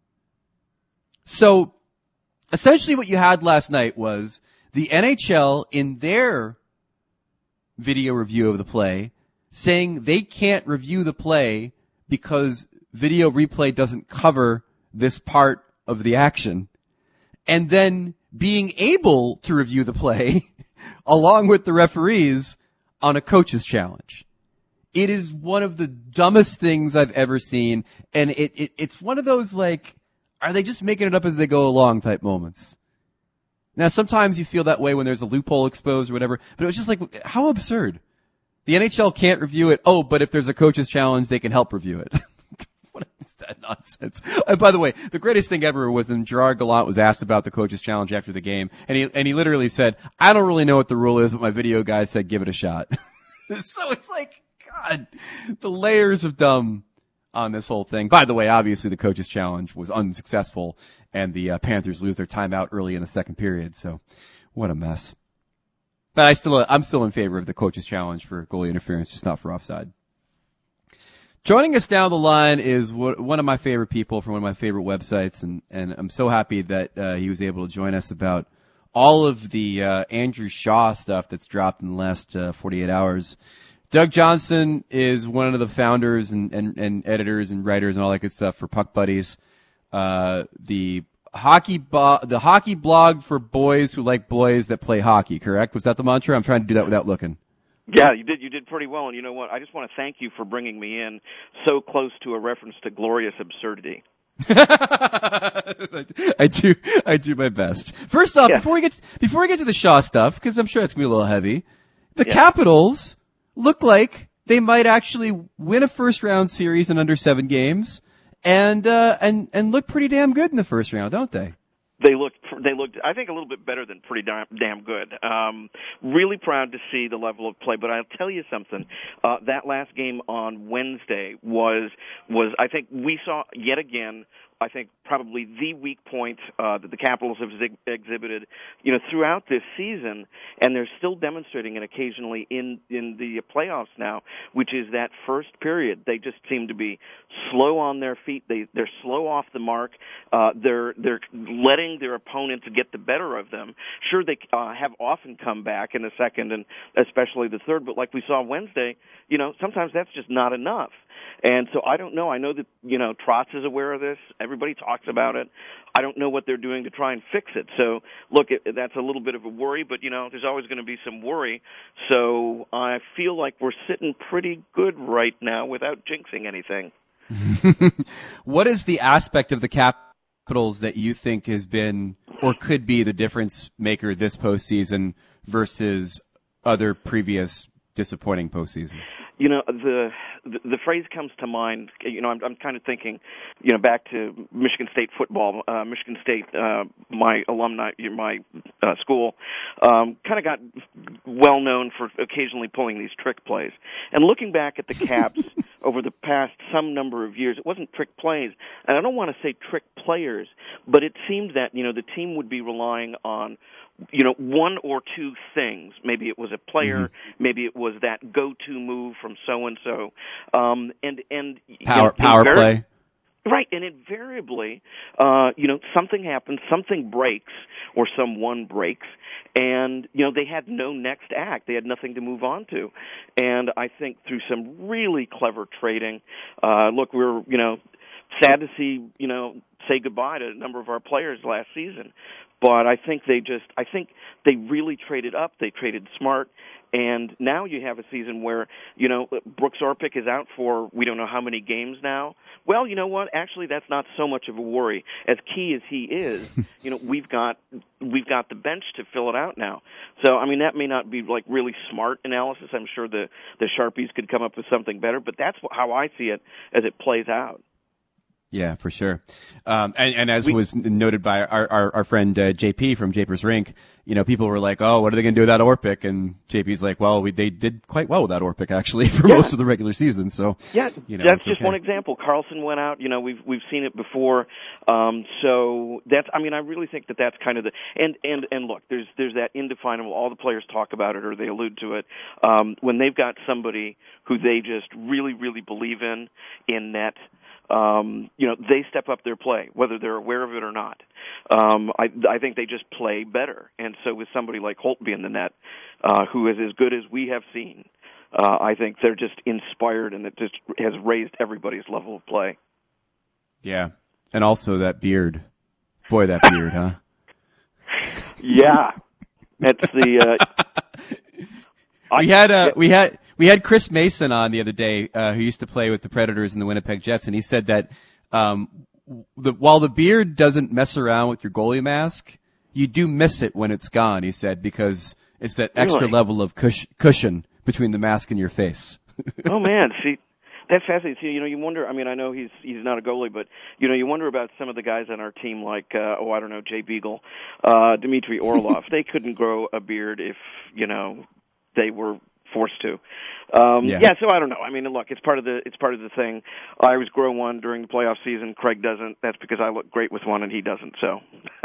So, essentially what you had last night was the N H L in their video review of the play saying they can't review the play because video replay doesn't cover this part of the action, and then being able to review the play along with the referees on a coach's challenge. It is one of the dumbest things I've ever seen, and it, it it's one of those, like, are they just making it up as they go along type moments? Now, sometimes you feel that way when there's a loophole exposed or whatever, but it was just like, how absurd. The N H L can't review it. Oh, but if there's a coach's challenge, they can help review it. What is that nonsense? And by the way, the greatest thing ever was when Gerard Gallant was asked about the coach's challenge after the game, and he and he literally said, "I don't really know what the rule is, but my video guy said give it a shot." So it's like, God, the layers of dumb on this whole thing. By the way, obviously the coach's challenge was unsuccessful, and the uh, Panthers lose their timeout early in the second period. So, what a mess. But I still, I'm still in favor of the coach's challenge for goalie interference, just not for offside. Joining us down the line is one of my favorite people from one of my favorite websites, and, and I'm so happy that uh, he was able to join us about all of the uh, Andrew Shaw stuff that's dropped in the last uh, forty-eight hours. Doug Johnson is one of the founders and, and, and editors and writers and all that good stuff for Puck Buddies, uh, the hockey bo- the hockey blog for boys who like boys that play hockey. Correct? Was that the mantra? I'm trying to do that without looking. Yeah, you did. You did pretty well. And you know what? I just want to thank you for bringing me in so close to a reference to glorious absurdity. I do. I do my best. First off, yeah. before we get before we get to the Shaw stuff, because I'm sure it's gonna be a little heavy, the yeah. Capitals look like they might actually win a first round series in under seven games, and uh, and and look pretty damn good in the first round, don't they? They looked, they looked, I think, a little bit better than pretty damn, damn good. Um, really proud to see the level of play. But I'll tell you something. Uh, that last game on Wednesday was, was, I think we saw yet again, I think probably the weak point uh, that the Capitals have zig- exhibited, you know, throughout this season, and they're still demonstrating it occasionally in in the playoffs now, which is that first period. They just seem to be slow on their feet. They they're slow off the mark. Uh, they're they're letting their opponents get the better of them. Sure, they uh, have often come back in the second and especially the third, but like we saw Wednesday, you know, sometimes that's just not enough. And so I don't know. I know that, you know, Trotz is aware of this. Everybody talks about it. I don't know what they're doing to try and fix it. So, look, it, that's a little bit of a worry, but, you know, there's always going to be some worry. So I feel like we're sitting pretty good right now without jinxing anything. What is the aspect of the Capitals that you think has been or could be the difference maker this postseason versus other previous disappointing postseasons? You know, the, the the phrase comes to mind. You know, I'm, I'm kind of thinking, you know, back to Michigan State football. Uh, Michigan State, uh, my alumni, my uh, school, um, kind of got well known for occasionally pulling these trick plays. And looking back at the Caps over the past some number of years, it wasn't trick plays, and I don't want to say trick players, but it seemed that, you know, the team would be relying on, you know, one or two things. Maybe it was a player, mm-hmm. maybe it was that go-to move from so-and-so, um, and, and, power, you know, power invari- play. Right, and invariably, uh, you know, something happens, something breaks, or someone breaks, and, you know, they had no next act. They had nothing to move on to. And I think through some really clever trading, uh, look, we're, you know, sad to see, you know, say goodbye to a number of our players last season. But I think they just, I think they really traded up. They traded smart. And now you have a season where, you know, Brooks Orpik is out for we don't know how many games now. Well, you know what? Actually, that's not so much of a worry. As key as he is, you know, we've got we've got the bench to fill it out now. So, I mean, that may not be like really smart analysis. I'm sure the the Sharpies could come up with something better, but that's how I see it as it plays out. Yeah, for sure. Um, and, and as we, was noted by our, our, our friend uh, J P from Japers Rink, you know, people were like, oh, what are they going to do without Orpik? And J P's like, well, we, they did quite well without Orpik, actually, for yeah. most of the regular season. So, yeah, you know, that's just okay. one example. Carlson went out. You know, we've we've seen it before. Um, so that's, I mean, I really think that that's kind of the, and, and, and look, there's there's that indefinable, all the players talk about it or they allude to it. Um, when they've got somebody who they just really, really believe in, in net, Um, you know, they step up their play, whether they're aware of it or not. Um, I, I think they just play better. And so with somebody like Holtby in the net, uh, who is as good as we have seen, uh, I think they're just inspired and it just has raised everybody's level of play. Yeah. And also that beard. Boy, that beard, huh? Yeah. That's the, uh, we had, uh, we had, We had Chris Mason on the other day, uh, who used to play with the Predators and the Winnipeg Jets, and he said that um, the, while the beard doesn't mess around with your goalie mask, you do miss it when it's gone, he said, because it's that extra really? level of cush- cushion between the mask and your face. Oh, man. See, That's fascinating. See, you know, you wonder. I mean, I know he's he's not a goalie, but you know, you wonder about some of the guys on our team, like uh, oh, I don't know, Jay Beagle, uh, Dmitry Orlov. They couldn't grow a beard if you know they were forced to. Um, yeah. yeah. So I don't know. I mean, look, it's part of the it's part of the thing. I always grow one during the playoff season. Craig doesn't. That's because I look great with one and he doesn't. So.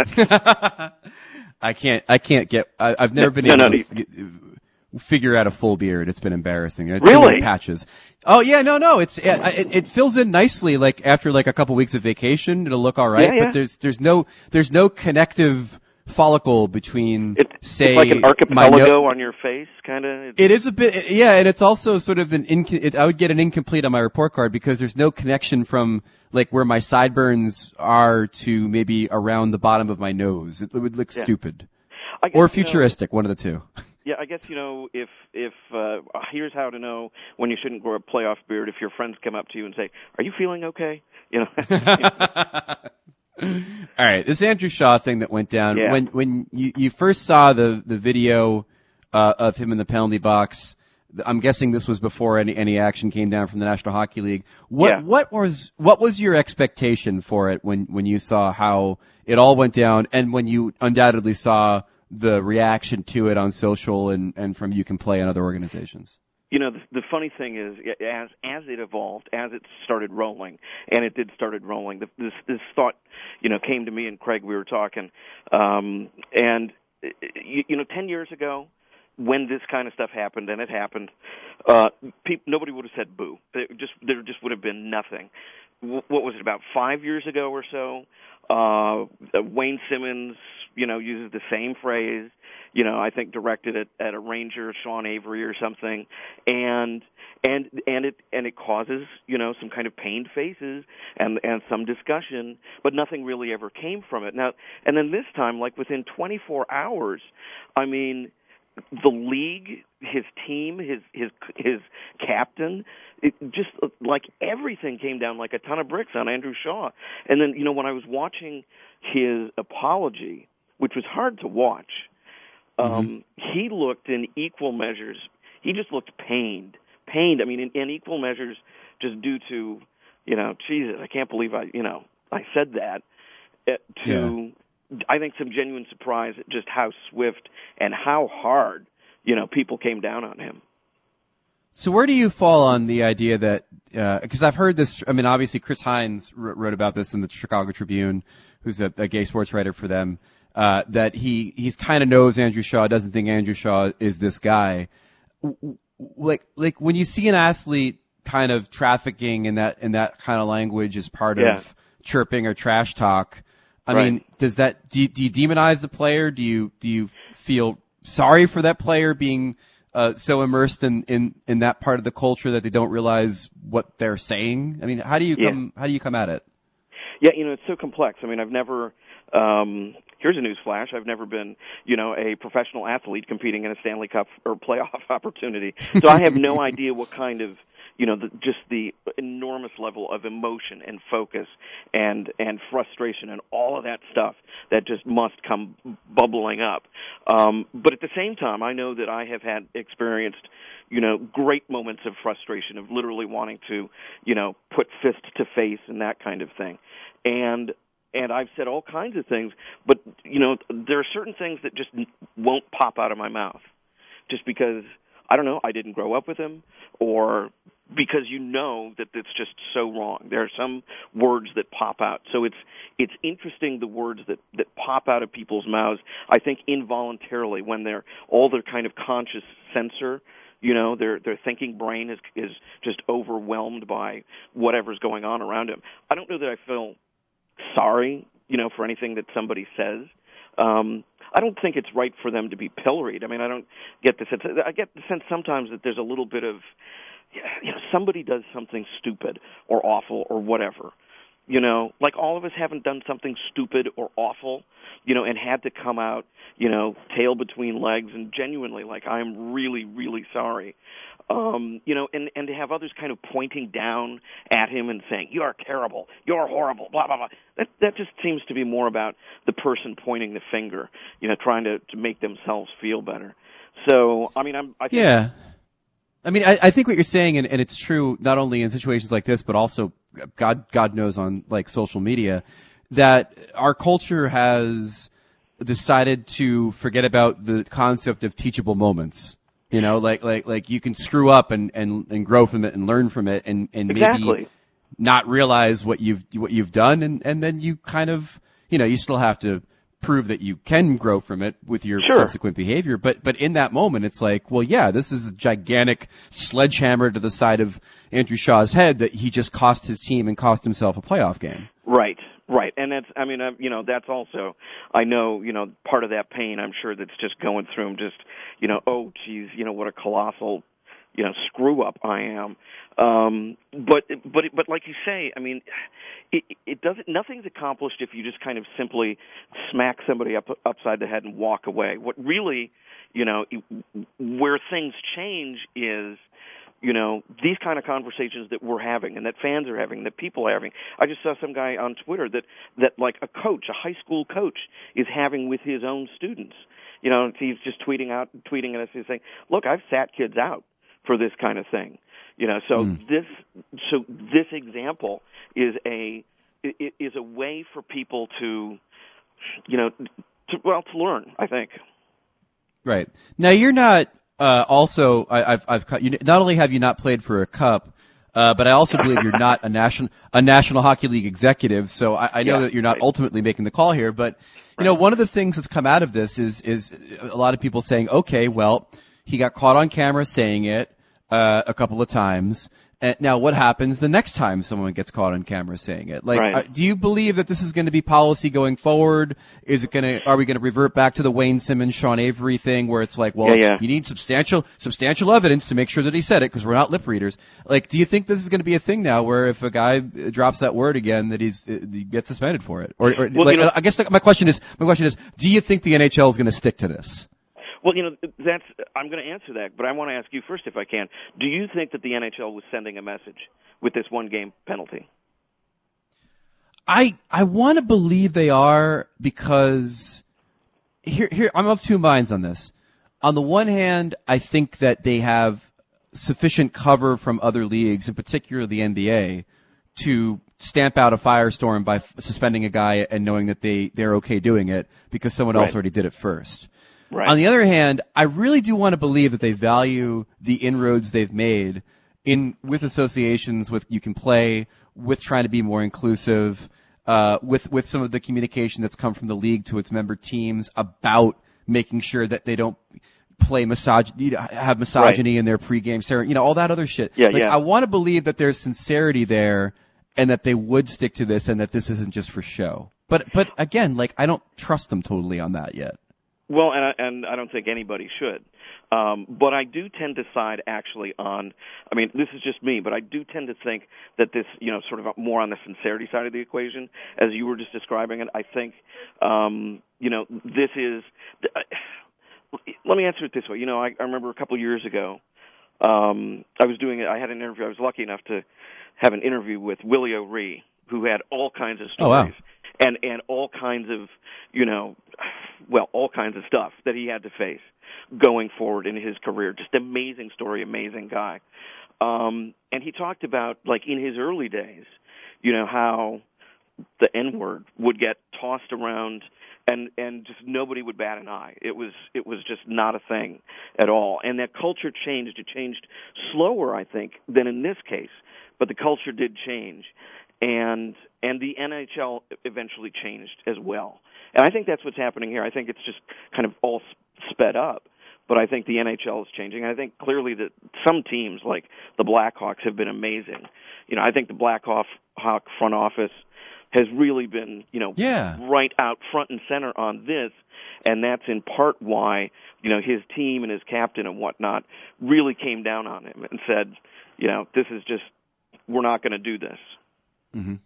I can't. I can't get. I, I've never been no, able no, to. No, figure out a full beard. It's been embarrassing. Really? Patches. Oh yeah, no, no. It's it, it, it fills in nicely. Like after like a couple weeks of vacation, it'll look all right. Yeah, yeah. But there's there's no there's no connective follicle between it, say it's like an archipelago no- on your face, kind of. It is a bit, yeah, and it's also sort of an inc- it, I would get an incomplete on my report card because there's no connection from like where my sideburns are to maybe around the bottom of my nose. It, it would look yeah. stupid guess, or futuristic, you know, one of the two. Yeah, I guess, you know, if, if, uh, here's how to know when you shouldn't grow a playoff beard if your friends come up to you and say, are you feeling okay? You know? All right, this Andrew Shaw thing that went down, yeah. when, when you, you first saw the, the video, uh, of him in the penalty box, I'm guessing this was before any, any action came down from the National Hockey League. What, yeah. what was, what was your expectation for it when, when you saw how it all went down and when you undoubtedly saw the reaction to it on social and, and from You Can Play and other organizations? You know, the, the funny thing is, as as it evolved, as it started rolling, and it did started rolling, the, this this thought, you know, came to me and Craig. We were talking, um, and you, you know, ten years ago, when this kind of stuff happened, and it happened, uh, pe- nobody would have said boo. There just there just would have been nothing. W- what was it, about five years ago or so? Uh, Wayne Simmons, you know, uses the same phrase, you know, I think directed at, at a Ranger, Sean Avery or something, and and and it and it causes, you know, some kind of pained faces and and some discussion, but nothing really ever came from it. Now, and then this time, like within twenty-four hours, I mean, the league, his team, his his his captain, it just like everything came down like a ton of bricks on Andrew Shaw. And then, you know, when I was watching his apology, which was hard to watch, um, mm-hmm. he looked in equal measures. He just looked pained, pained. I mean, in, in equal measures, just due to, you know, Jesus, I can't believe I, you know, I said that. Uh, to, yeah. I think some genuine surprise at just how swift and how hard, you know, people came down on him. So where do you fall on the idea that, because uh, I've heard this, I mean, obviously Chris Hines wrote about this in the Chicago Tribune, who's a, a gay sports writer for them, uh, that he, he's kind of knows Andrew Shaw, doesn't think Andrew Shaw is this guy. Like, like when you see an athlete kind of trafficking in that, in that kind of language as part yeah. of chirping or trash talk, I right. mean, does that, do you, do you demonize the player? Do you, do you feel sorry for that player being Uh, so immersed in, in, in that part of the culture that they don't realize what they're saying? I mean, how do you yeah. come, how do you come at it? Yeah, you know, it's so complex. I mean, I've never, um, here's a news flash. I've never been, you know, a professional athlete competing in a Stanley Cup or playoff opportunity. So I have no idea what kind of, you know, the, just the enormous level of emotion and focus and, and frustration and all of that stuff that just must come bubbling up. Um, but at the same time, I know that I have had experienced, you know, great moments of frustration, of literally wanting to, you know, put fist to face and that kind of thing. And, and I've said all kinds of things, but, you know, there are certain things that just won't pop out of my mouth just because, I don't know, I didn't grow up with him, or because you know that it's just so wrong. There are some words that pop out. So it's it's interesting, the words that, that pop out of people's mouths, I think involuntarily, when they're all their kind of conscious censor, you know, their their thinking brain is is just overwhelmed by whatever's going on around him. I don't know that I feel sorry, you know, for anything that somebody says. Um, I don't think it's right for them to be pilloried. I mean, I don't get the sense. I get the sense sometimes that there's a little bit of, you know, somebody does something stupid or awful or whatever. You know, like all of us haven't done something stupid or awful, you know, and had to come out, you know, tail between legs and genuinely like, I'm really, really sorry. Um, you know, and, and to have others kind of pointing down at him and saying, you're terrible, you're horrible, blah, blah, blah. That, that just seems to be more about the person pointing the finger, you know, trying to, to make themselves feel better. So, I mean, I'm, I think yeah. I mean, I, I think what you're saying, and, and it's true not only in situations like this, but also God, God knows on like social media, that our culture has decided to forget about the concept of teachable moments. You know, like, like, like you can screw up and, and, and grow from it and learn from it and, and exactly. maybe not realize what you've, what you've done. And, and then you kind of, you know, you still have to prove that you can grow from it with your sure. subsequent behavior. But, but in that moment, it's like, well, yeah, this is a gigantic sledgehammer to the side of Andrew Shaw's head that he just cost his team and cost himself a playoff game. Right. Right, and that's, I mean, uh, you know, that's also, I know, you know, part of that pain, I'm sure that's just going through him, just, you know, oh, geez, you know, what a colossal, you know, screw up I am. Um, but, but, but like you say, I mean, it, it doesn't, nothing's accomplished if you just kind of simply smack somebody up, upside the head and walk away. What really, you know, where things change is, you know, these kind of conversations that we're having and that fans are having, that people are having. I just saw some guy on Twitter that, that like a coach, a high school coach, is having with his own students. You know, he's just tweeting out, tweeting at us and saying, look, I've sat kids out for this kind of thing. You know, so mm. this, so this example is a, is a way for people to, you know, to, well, to learn, I think. Right. Now you're not, Uh, also, I, I've, I've cut, you, not only have you not played for a cup, uh, but I also believe you're not a national, a National Hockey League executive. So I, I know yeah, that you're not right. ultimately making the call here, but you know, one of the things that's come out of this is, is a lot of people saying, okay, well, he got caught on camera saying it, uh, a couple of times. And now what happens the next time someone gets caught on camera saying it? Like, right. uh, do you believe that this is going to be policy going forward? Is it going to, are we going to revert back to the Wayne Simmons, Sean Avery thing where it's like, well, yeah, yeah. you need substantial, substantial evidence to make sure that he said it because we're not lip readers. Like, do you think this is going to be a thing now where if a guy drops that word again that he's, he gets suspended for it? Or, or well, like, you know, I guess the, my question is, my question is, do you think the N H L is going to stick to this? Well, you know, that's, I'm going to answer that, but I want to ask you first if I can. Do you think that the N H L was sending a message with this one game penalty? I, I want to believe they are because here, here, I'm of two minds on this. On the one hand, I think that they have sufficient cover from other leagues, in particular the N B A, to stamp out a firestorm by f- suspending a guy and knowing that they, they're okay doing it because someone else right. already did it first. Right. On the other hand, I really do want to believe that they value the inroads they've made in with associations, with you can play, with trying to be more inclusive, uh, with with some of the communication that's come from the league to its member teams about making sure that they don't play misogyny, have misogyny right. in their pregame ceremony, you know, all that other shit. Yeah, like, yeah. I want to believe that there's sincerity there and that they would stick to this and that this isn't just for show. But but again, like I don't trust them totally on that yet. Well, and I, and I don't think anybody should. Um, but I do tend to side actually on, I mean, this is just me, but I do tend to think that this, you know, sort of more on the sincerity side of the equation, as you were just describing it. I think, um, you know, this is, uh, let me answer it this way. You know, I, I remember a couple of years ago, um, I was doing, I had an interview, I was lucky enough to have an interview with Willie O'Ree, who had all kinds of stories. Oh, wow. And, and all kinds of, you know, well, all kinds of stuff that he had to face going forward in his career. Just amazing story, amazing guy. Um, and he talked about, like, in his early days, you know, how the N-word would get tossed around and, and just nobody would bat an eye. It was, it was just not a thing at all. And that culture changed. It changed slower, I think, than in this case. But the culture did change. And and the N H L eventually changed as well. And I think that's what's happening here. I think it's just kind of all sped up. But I think the N H L is changing. I think clearly that some teams, like the Blackhawks, have been amazing. You know, I think the Blackhawk front office has really been, you know, yeah. right out front and center on this. And that's in part why, you know, his team and his captain and whatnot really came down on him and said, you know, this is just, we're not going to do this. Mm-hmm.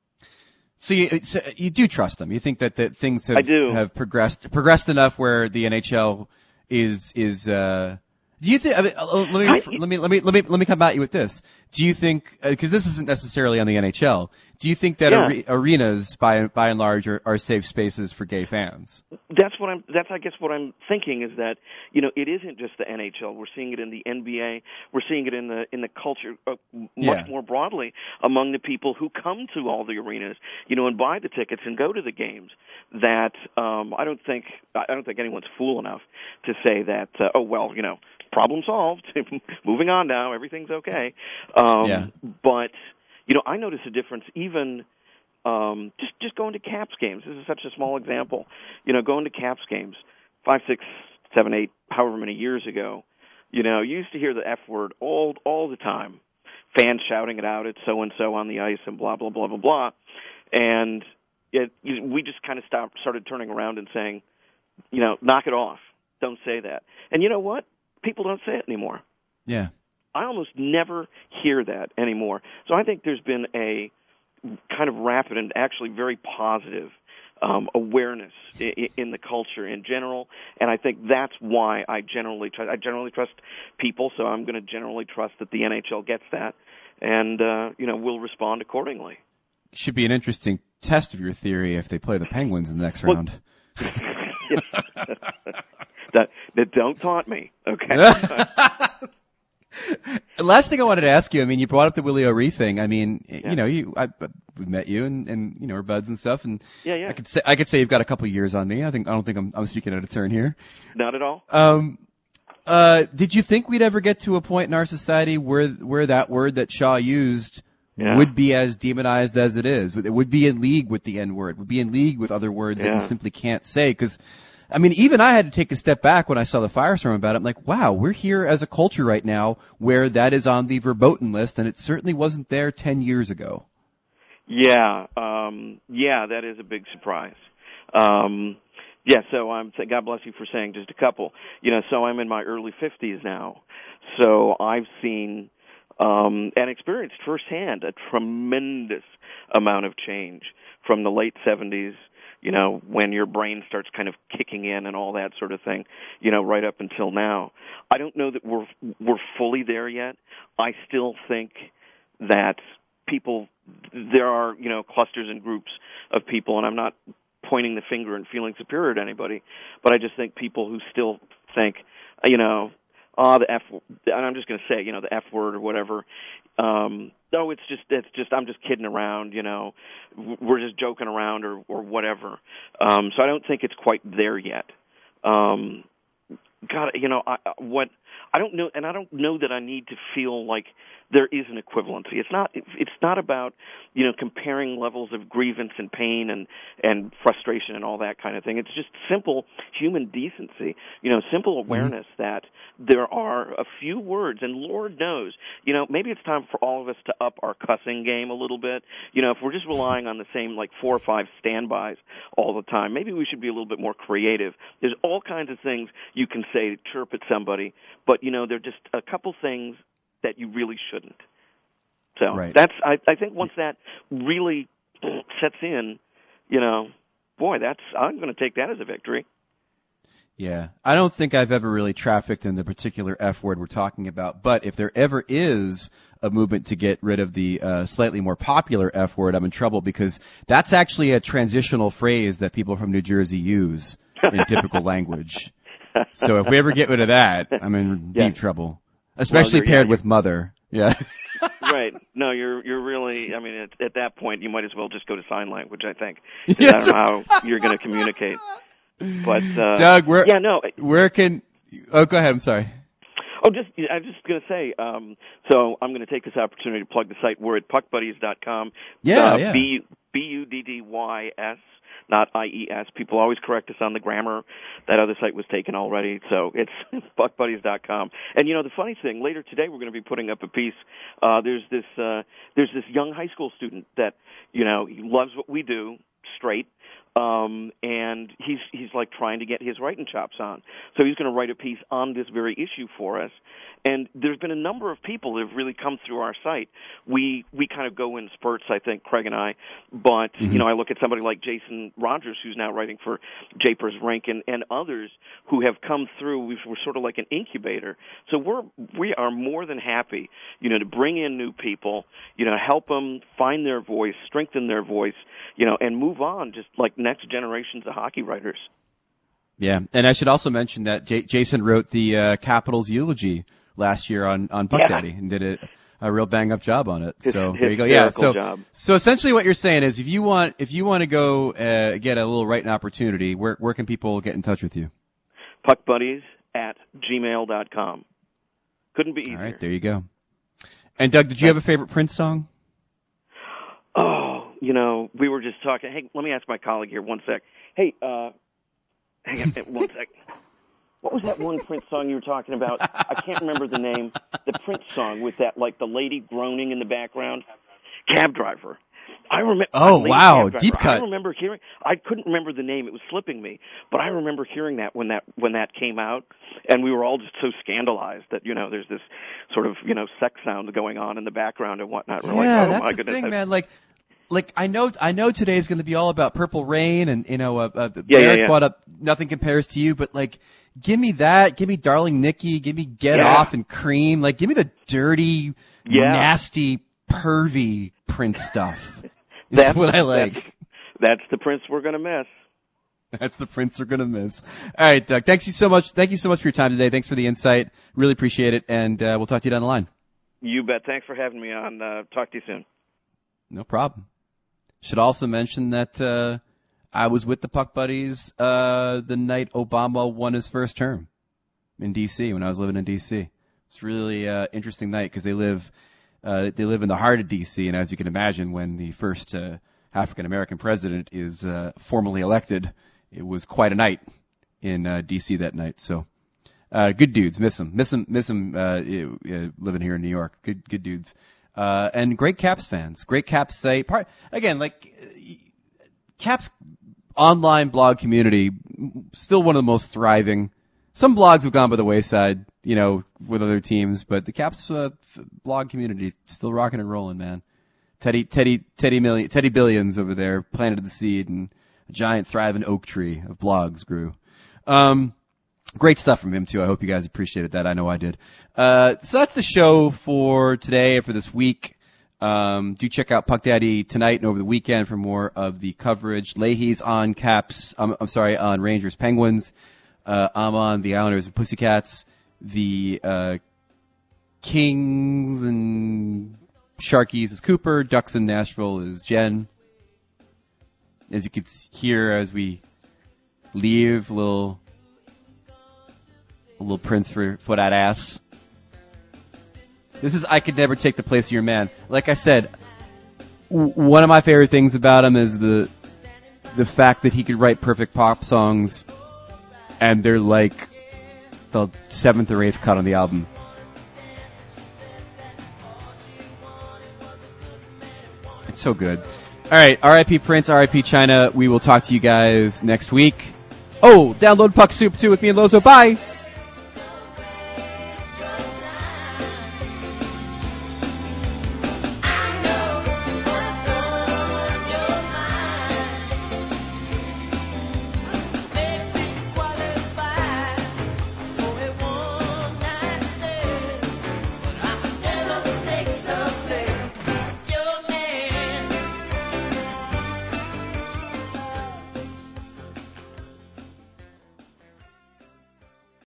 So you, so you do trust them. You think that, that things have, I do. have progressed progressed enough where the N H L is is. Uh, do you think? I mean, let me I, let me let me let me let me come at you with this. do you think, because this isn't necessarily on the N H L, do you think that Yeah. are, arenas, by by and large, are, are safe spaces for gay fans? That's what I'm. That's I guess what I'm thinking is that you know it isn't just the N H L. We're seeing it in the N B A. We're seeing it in the in the culture uh, much Yeah. more broadly among the people who come to all the arenas, you know, and buy the tickets and go to the games. That um, I don't think I don't think anyone's fool enough to say that. Uh, oh well, you know, problem solved. Moving on now, everything's okay. Um, Yeah. But you know, I notice a difference even. Um, just just going to Caps games. This is such a small example. You know, going to Caps games five, six, seven, eight, however many years ago. You know, you used to hear the F word all all the time. Fans shouting it out at so and so on the ice and blah blah blah blah blah. And it, we just kind of stopped, started turning around and saying, you know, knock it off. Don't say that. And you know what? People don't say it anymore. Yeah. I almost never hear that anymore. So I think there's been a kind of rapid and actually very positive um, awareness in, in the culture in general, and I think that's why I generally trust. I generally trust people, so I'm going to generally trust that the N H L gets that, and uh, you know, will respond accordingly. Should be an interesting test of your theory if they play the Penguins in the next Well, round. that, that don't taunt me, okay? Last thing I wanted to ask you, I mean, you brought up the Willie O'Ree thing. I mean, Yeah. you know, you, I, we met you and, and, you know, we're buds and stuff. And Yeah, yeah. I could say, I could say you've got a couple years on me. I think, I don't think I'm, I'm speaking out of turn here. Not at all. Um, uh, did you think we'd ever get to a point in our society where, where that word that Shaw used Yeah. would be as demonized as it is? It would be in league with the N word, would be in league with other words that Yeah. you simply can't say. Cause, I mean, even I had to take a step back when I saw the Firestorm about it. I'm like, wow, we're here as a culture right now where that is on the verboten list, and it certainly wasn't there ten years ago. Yeah, um, yeah, that is a big surprise. Um, yeah, so I'm. God bless you for saying just a couple. You know, so I'm in my early fifties now, so I've seen um, and experienced firsthand a tremendous amount of change from the late seventies. You know, when your brain starts kind of kicking in and all that sort of thing, you know, right up until now. I don't know that we're we're fully there yet. I still think that people, there are, you know, clusters and groups of people, and I'm not pointing the finger and feeling superior to anybody, but I just think people who still think, you know, oh, the F, and I'm just going to say, you know, the F word or whatever. Um, no, it's just, it's just, I'm just kidding around, you know, we're just joking around or, or whatever. Um, so I don't think it's quite there yet. Um, God, you know, I, what, I don't know, and I don't know that I need to feel like there is an equivalency. It's not, it's not about, you know, comparing levels of grievance and pain and, and frustration and all that kind of thing. It's just simple human decency, you know, simple awareness mm-hmm. that there are a few words, and Lord knows, you know, maybe it's time for all of us to up our cussing game a little bit. You know, if we're just relying on the same, like, four or five standbys all the time, maybe we should be a little bit more creative. There's all kinds of things you can say to chirp at somebody, but, you know, they're just a couple things that you really shouldn't. So right. that's, I, I think once that really sets in, you know, boy, that's, I'm going to take that as a victory. Yeah. I don't think I've ever really trafficked in the particular F word we're talking about, but if there ever is a movement to get rid of the uh, slightly more popular F word, I'm in trouble because that's actually a transitional phrase that people from New Jersey use in typical language. So if we ever get rid of that, I'm in yeah. deep trouble. Especially well, paired yeah, with mother. Yeah. Right. No, you're you're really, I mean, at, at that point, you might as well just go to sign language, I think. Yes. I don't know how you're going to communicate. But, uh, Doug, where, yeah, no. where can, oh, go ahead, I'm sorry. Oh, just, I was just going to say, um, so I'm going to take this opportunity to plug the site. We're at puck buddies dot com. Yeah, uh, yeah. B U D D Y S, not I E S. People always correct us on the grammar. That other site was taken already, so it's puck buddies dot com. And, you know, the funny thing, later today we're going to be putting up a piece. Uh, there's this, uh, there's this young high school student that, you know, he loves what we do, straight. Um, and he's he's like trying to get his writing chops on. So he's going to write a piece on this very issue for us. And there's been a number of people that have really come through our site. We we kind of go in spurts, I think, Craig and I. But, mm-hmm. you know, I look at somebody like Jason Rogers, who's now writing for Japers Rankin, and others who have come through. We're sort of like an incubator. So we're we are more than happy, you know, to bring in new people, you know, help them find their voice, strengthen their voice, you know, and move on, just like next generations of hockey writers. Yeah, and I should also mention that J- Jason wrote the uh, Capitals eulogy last year on, on Puck yeah. Daddy and did a, a real bang up job on it. His, so his there you go. Yeah. So, job. so essentially what you're saying is if you want, if you want to go, uh, get a little writing opportunity, where, where can people get in touch with you? puckbuddies at gmail dot com. Couldn't be easier. All right. There you go. And Doug, did you have a favorite Prince song? Oh, you know, we were just talking. Hey, let me ask my colleague here one sec. Hey, uh, hang on one sec. What was that one Prince song you were talking about? I can't remember the name. The Prince song with that, like, the lady groaning in the background. Cab Driver. I remember. Oh, wow. Deep cut. I remember hearing, I couldn't remember the name. It was slipping me. But I remember hearing that when that, when that came out. And we were all just so scandalized that, you know, there's this sort of, you know, sex sound going on in the background and whatnot. We're yeah, like, oh, that's my the goodness. thing, man. Like, Like I know, I know today is going to be all about Purple Rain, and you know, uh, uh, yeah, Eric yeah, yeah. brought up Nothing Compares to You, but like, give me that, give me Darling Nikki, give me Get yeah. Off and Cream, like, give me the dirty, yeah. nasty, pervy Prince stuff. That's That's what I like. That's, that's the Prince we're going to miss. That's the Prince we're going to miss. All right, Doug. Thanks you so much. Thank you so much for your time today. Thanks for the insight. Really appreciate it, and uh, we'll talk to you down the line. You bet. Thanks for having me on. Uh, talk to you soon. No problem. Should also mention that uh I was with the Puck Buddies uh the night Obama won his first term in D C when I was living in D C. It's really uh interesting night because they live uh they live in the heart of D C, and as you can imagine, when the first uh, African American president is uh formally elected, it was quite a night in uh D C that night. So uh good dudes, miss them, miss them, miss them uh, uh living here in New York. Good good dudes. Uh, and great Caps fans, great Caps site. Part, again, like, Caps online blog community, still one of the most thriving. Some blogs have gone by the wayside, you know, with other teams, but the Caps, uh, blog community still rocking and rolling, man. Teddy, Teddy, Teddy million, Teddy Billions over there planted the seed, and a giant thriving oak tree of blogs grew. Um, Great stuff from him, too. I hope you guys appreciated that. I know I did. Uh, so that's the show for today, for this week. Um, do check out Puck Daddy tonight and over the weekend for more of the coverage. Leahy's on Caps, I'm, I'm sorry, on Rangers Penguins. Uh, I'm on the Islanders and Pussycats. The, uh, Kings and Sharkies is Cooper. Ducks in Nashville is Jen. As you can hear as we leave, a little... A little Prince for, for that ass. This is I Could Never Take the Place of Your Man. Like I said, w- one of my favorite things about him is the the fact that he could write perfect pop songs, and they're like the seventh or eighth cut on the album. It's so good. All right, R I P Prince, R I P China. We will talk to you guys next week. Oh, download Puck Soup too with me and Lozo. Bye.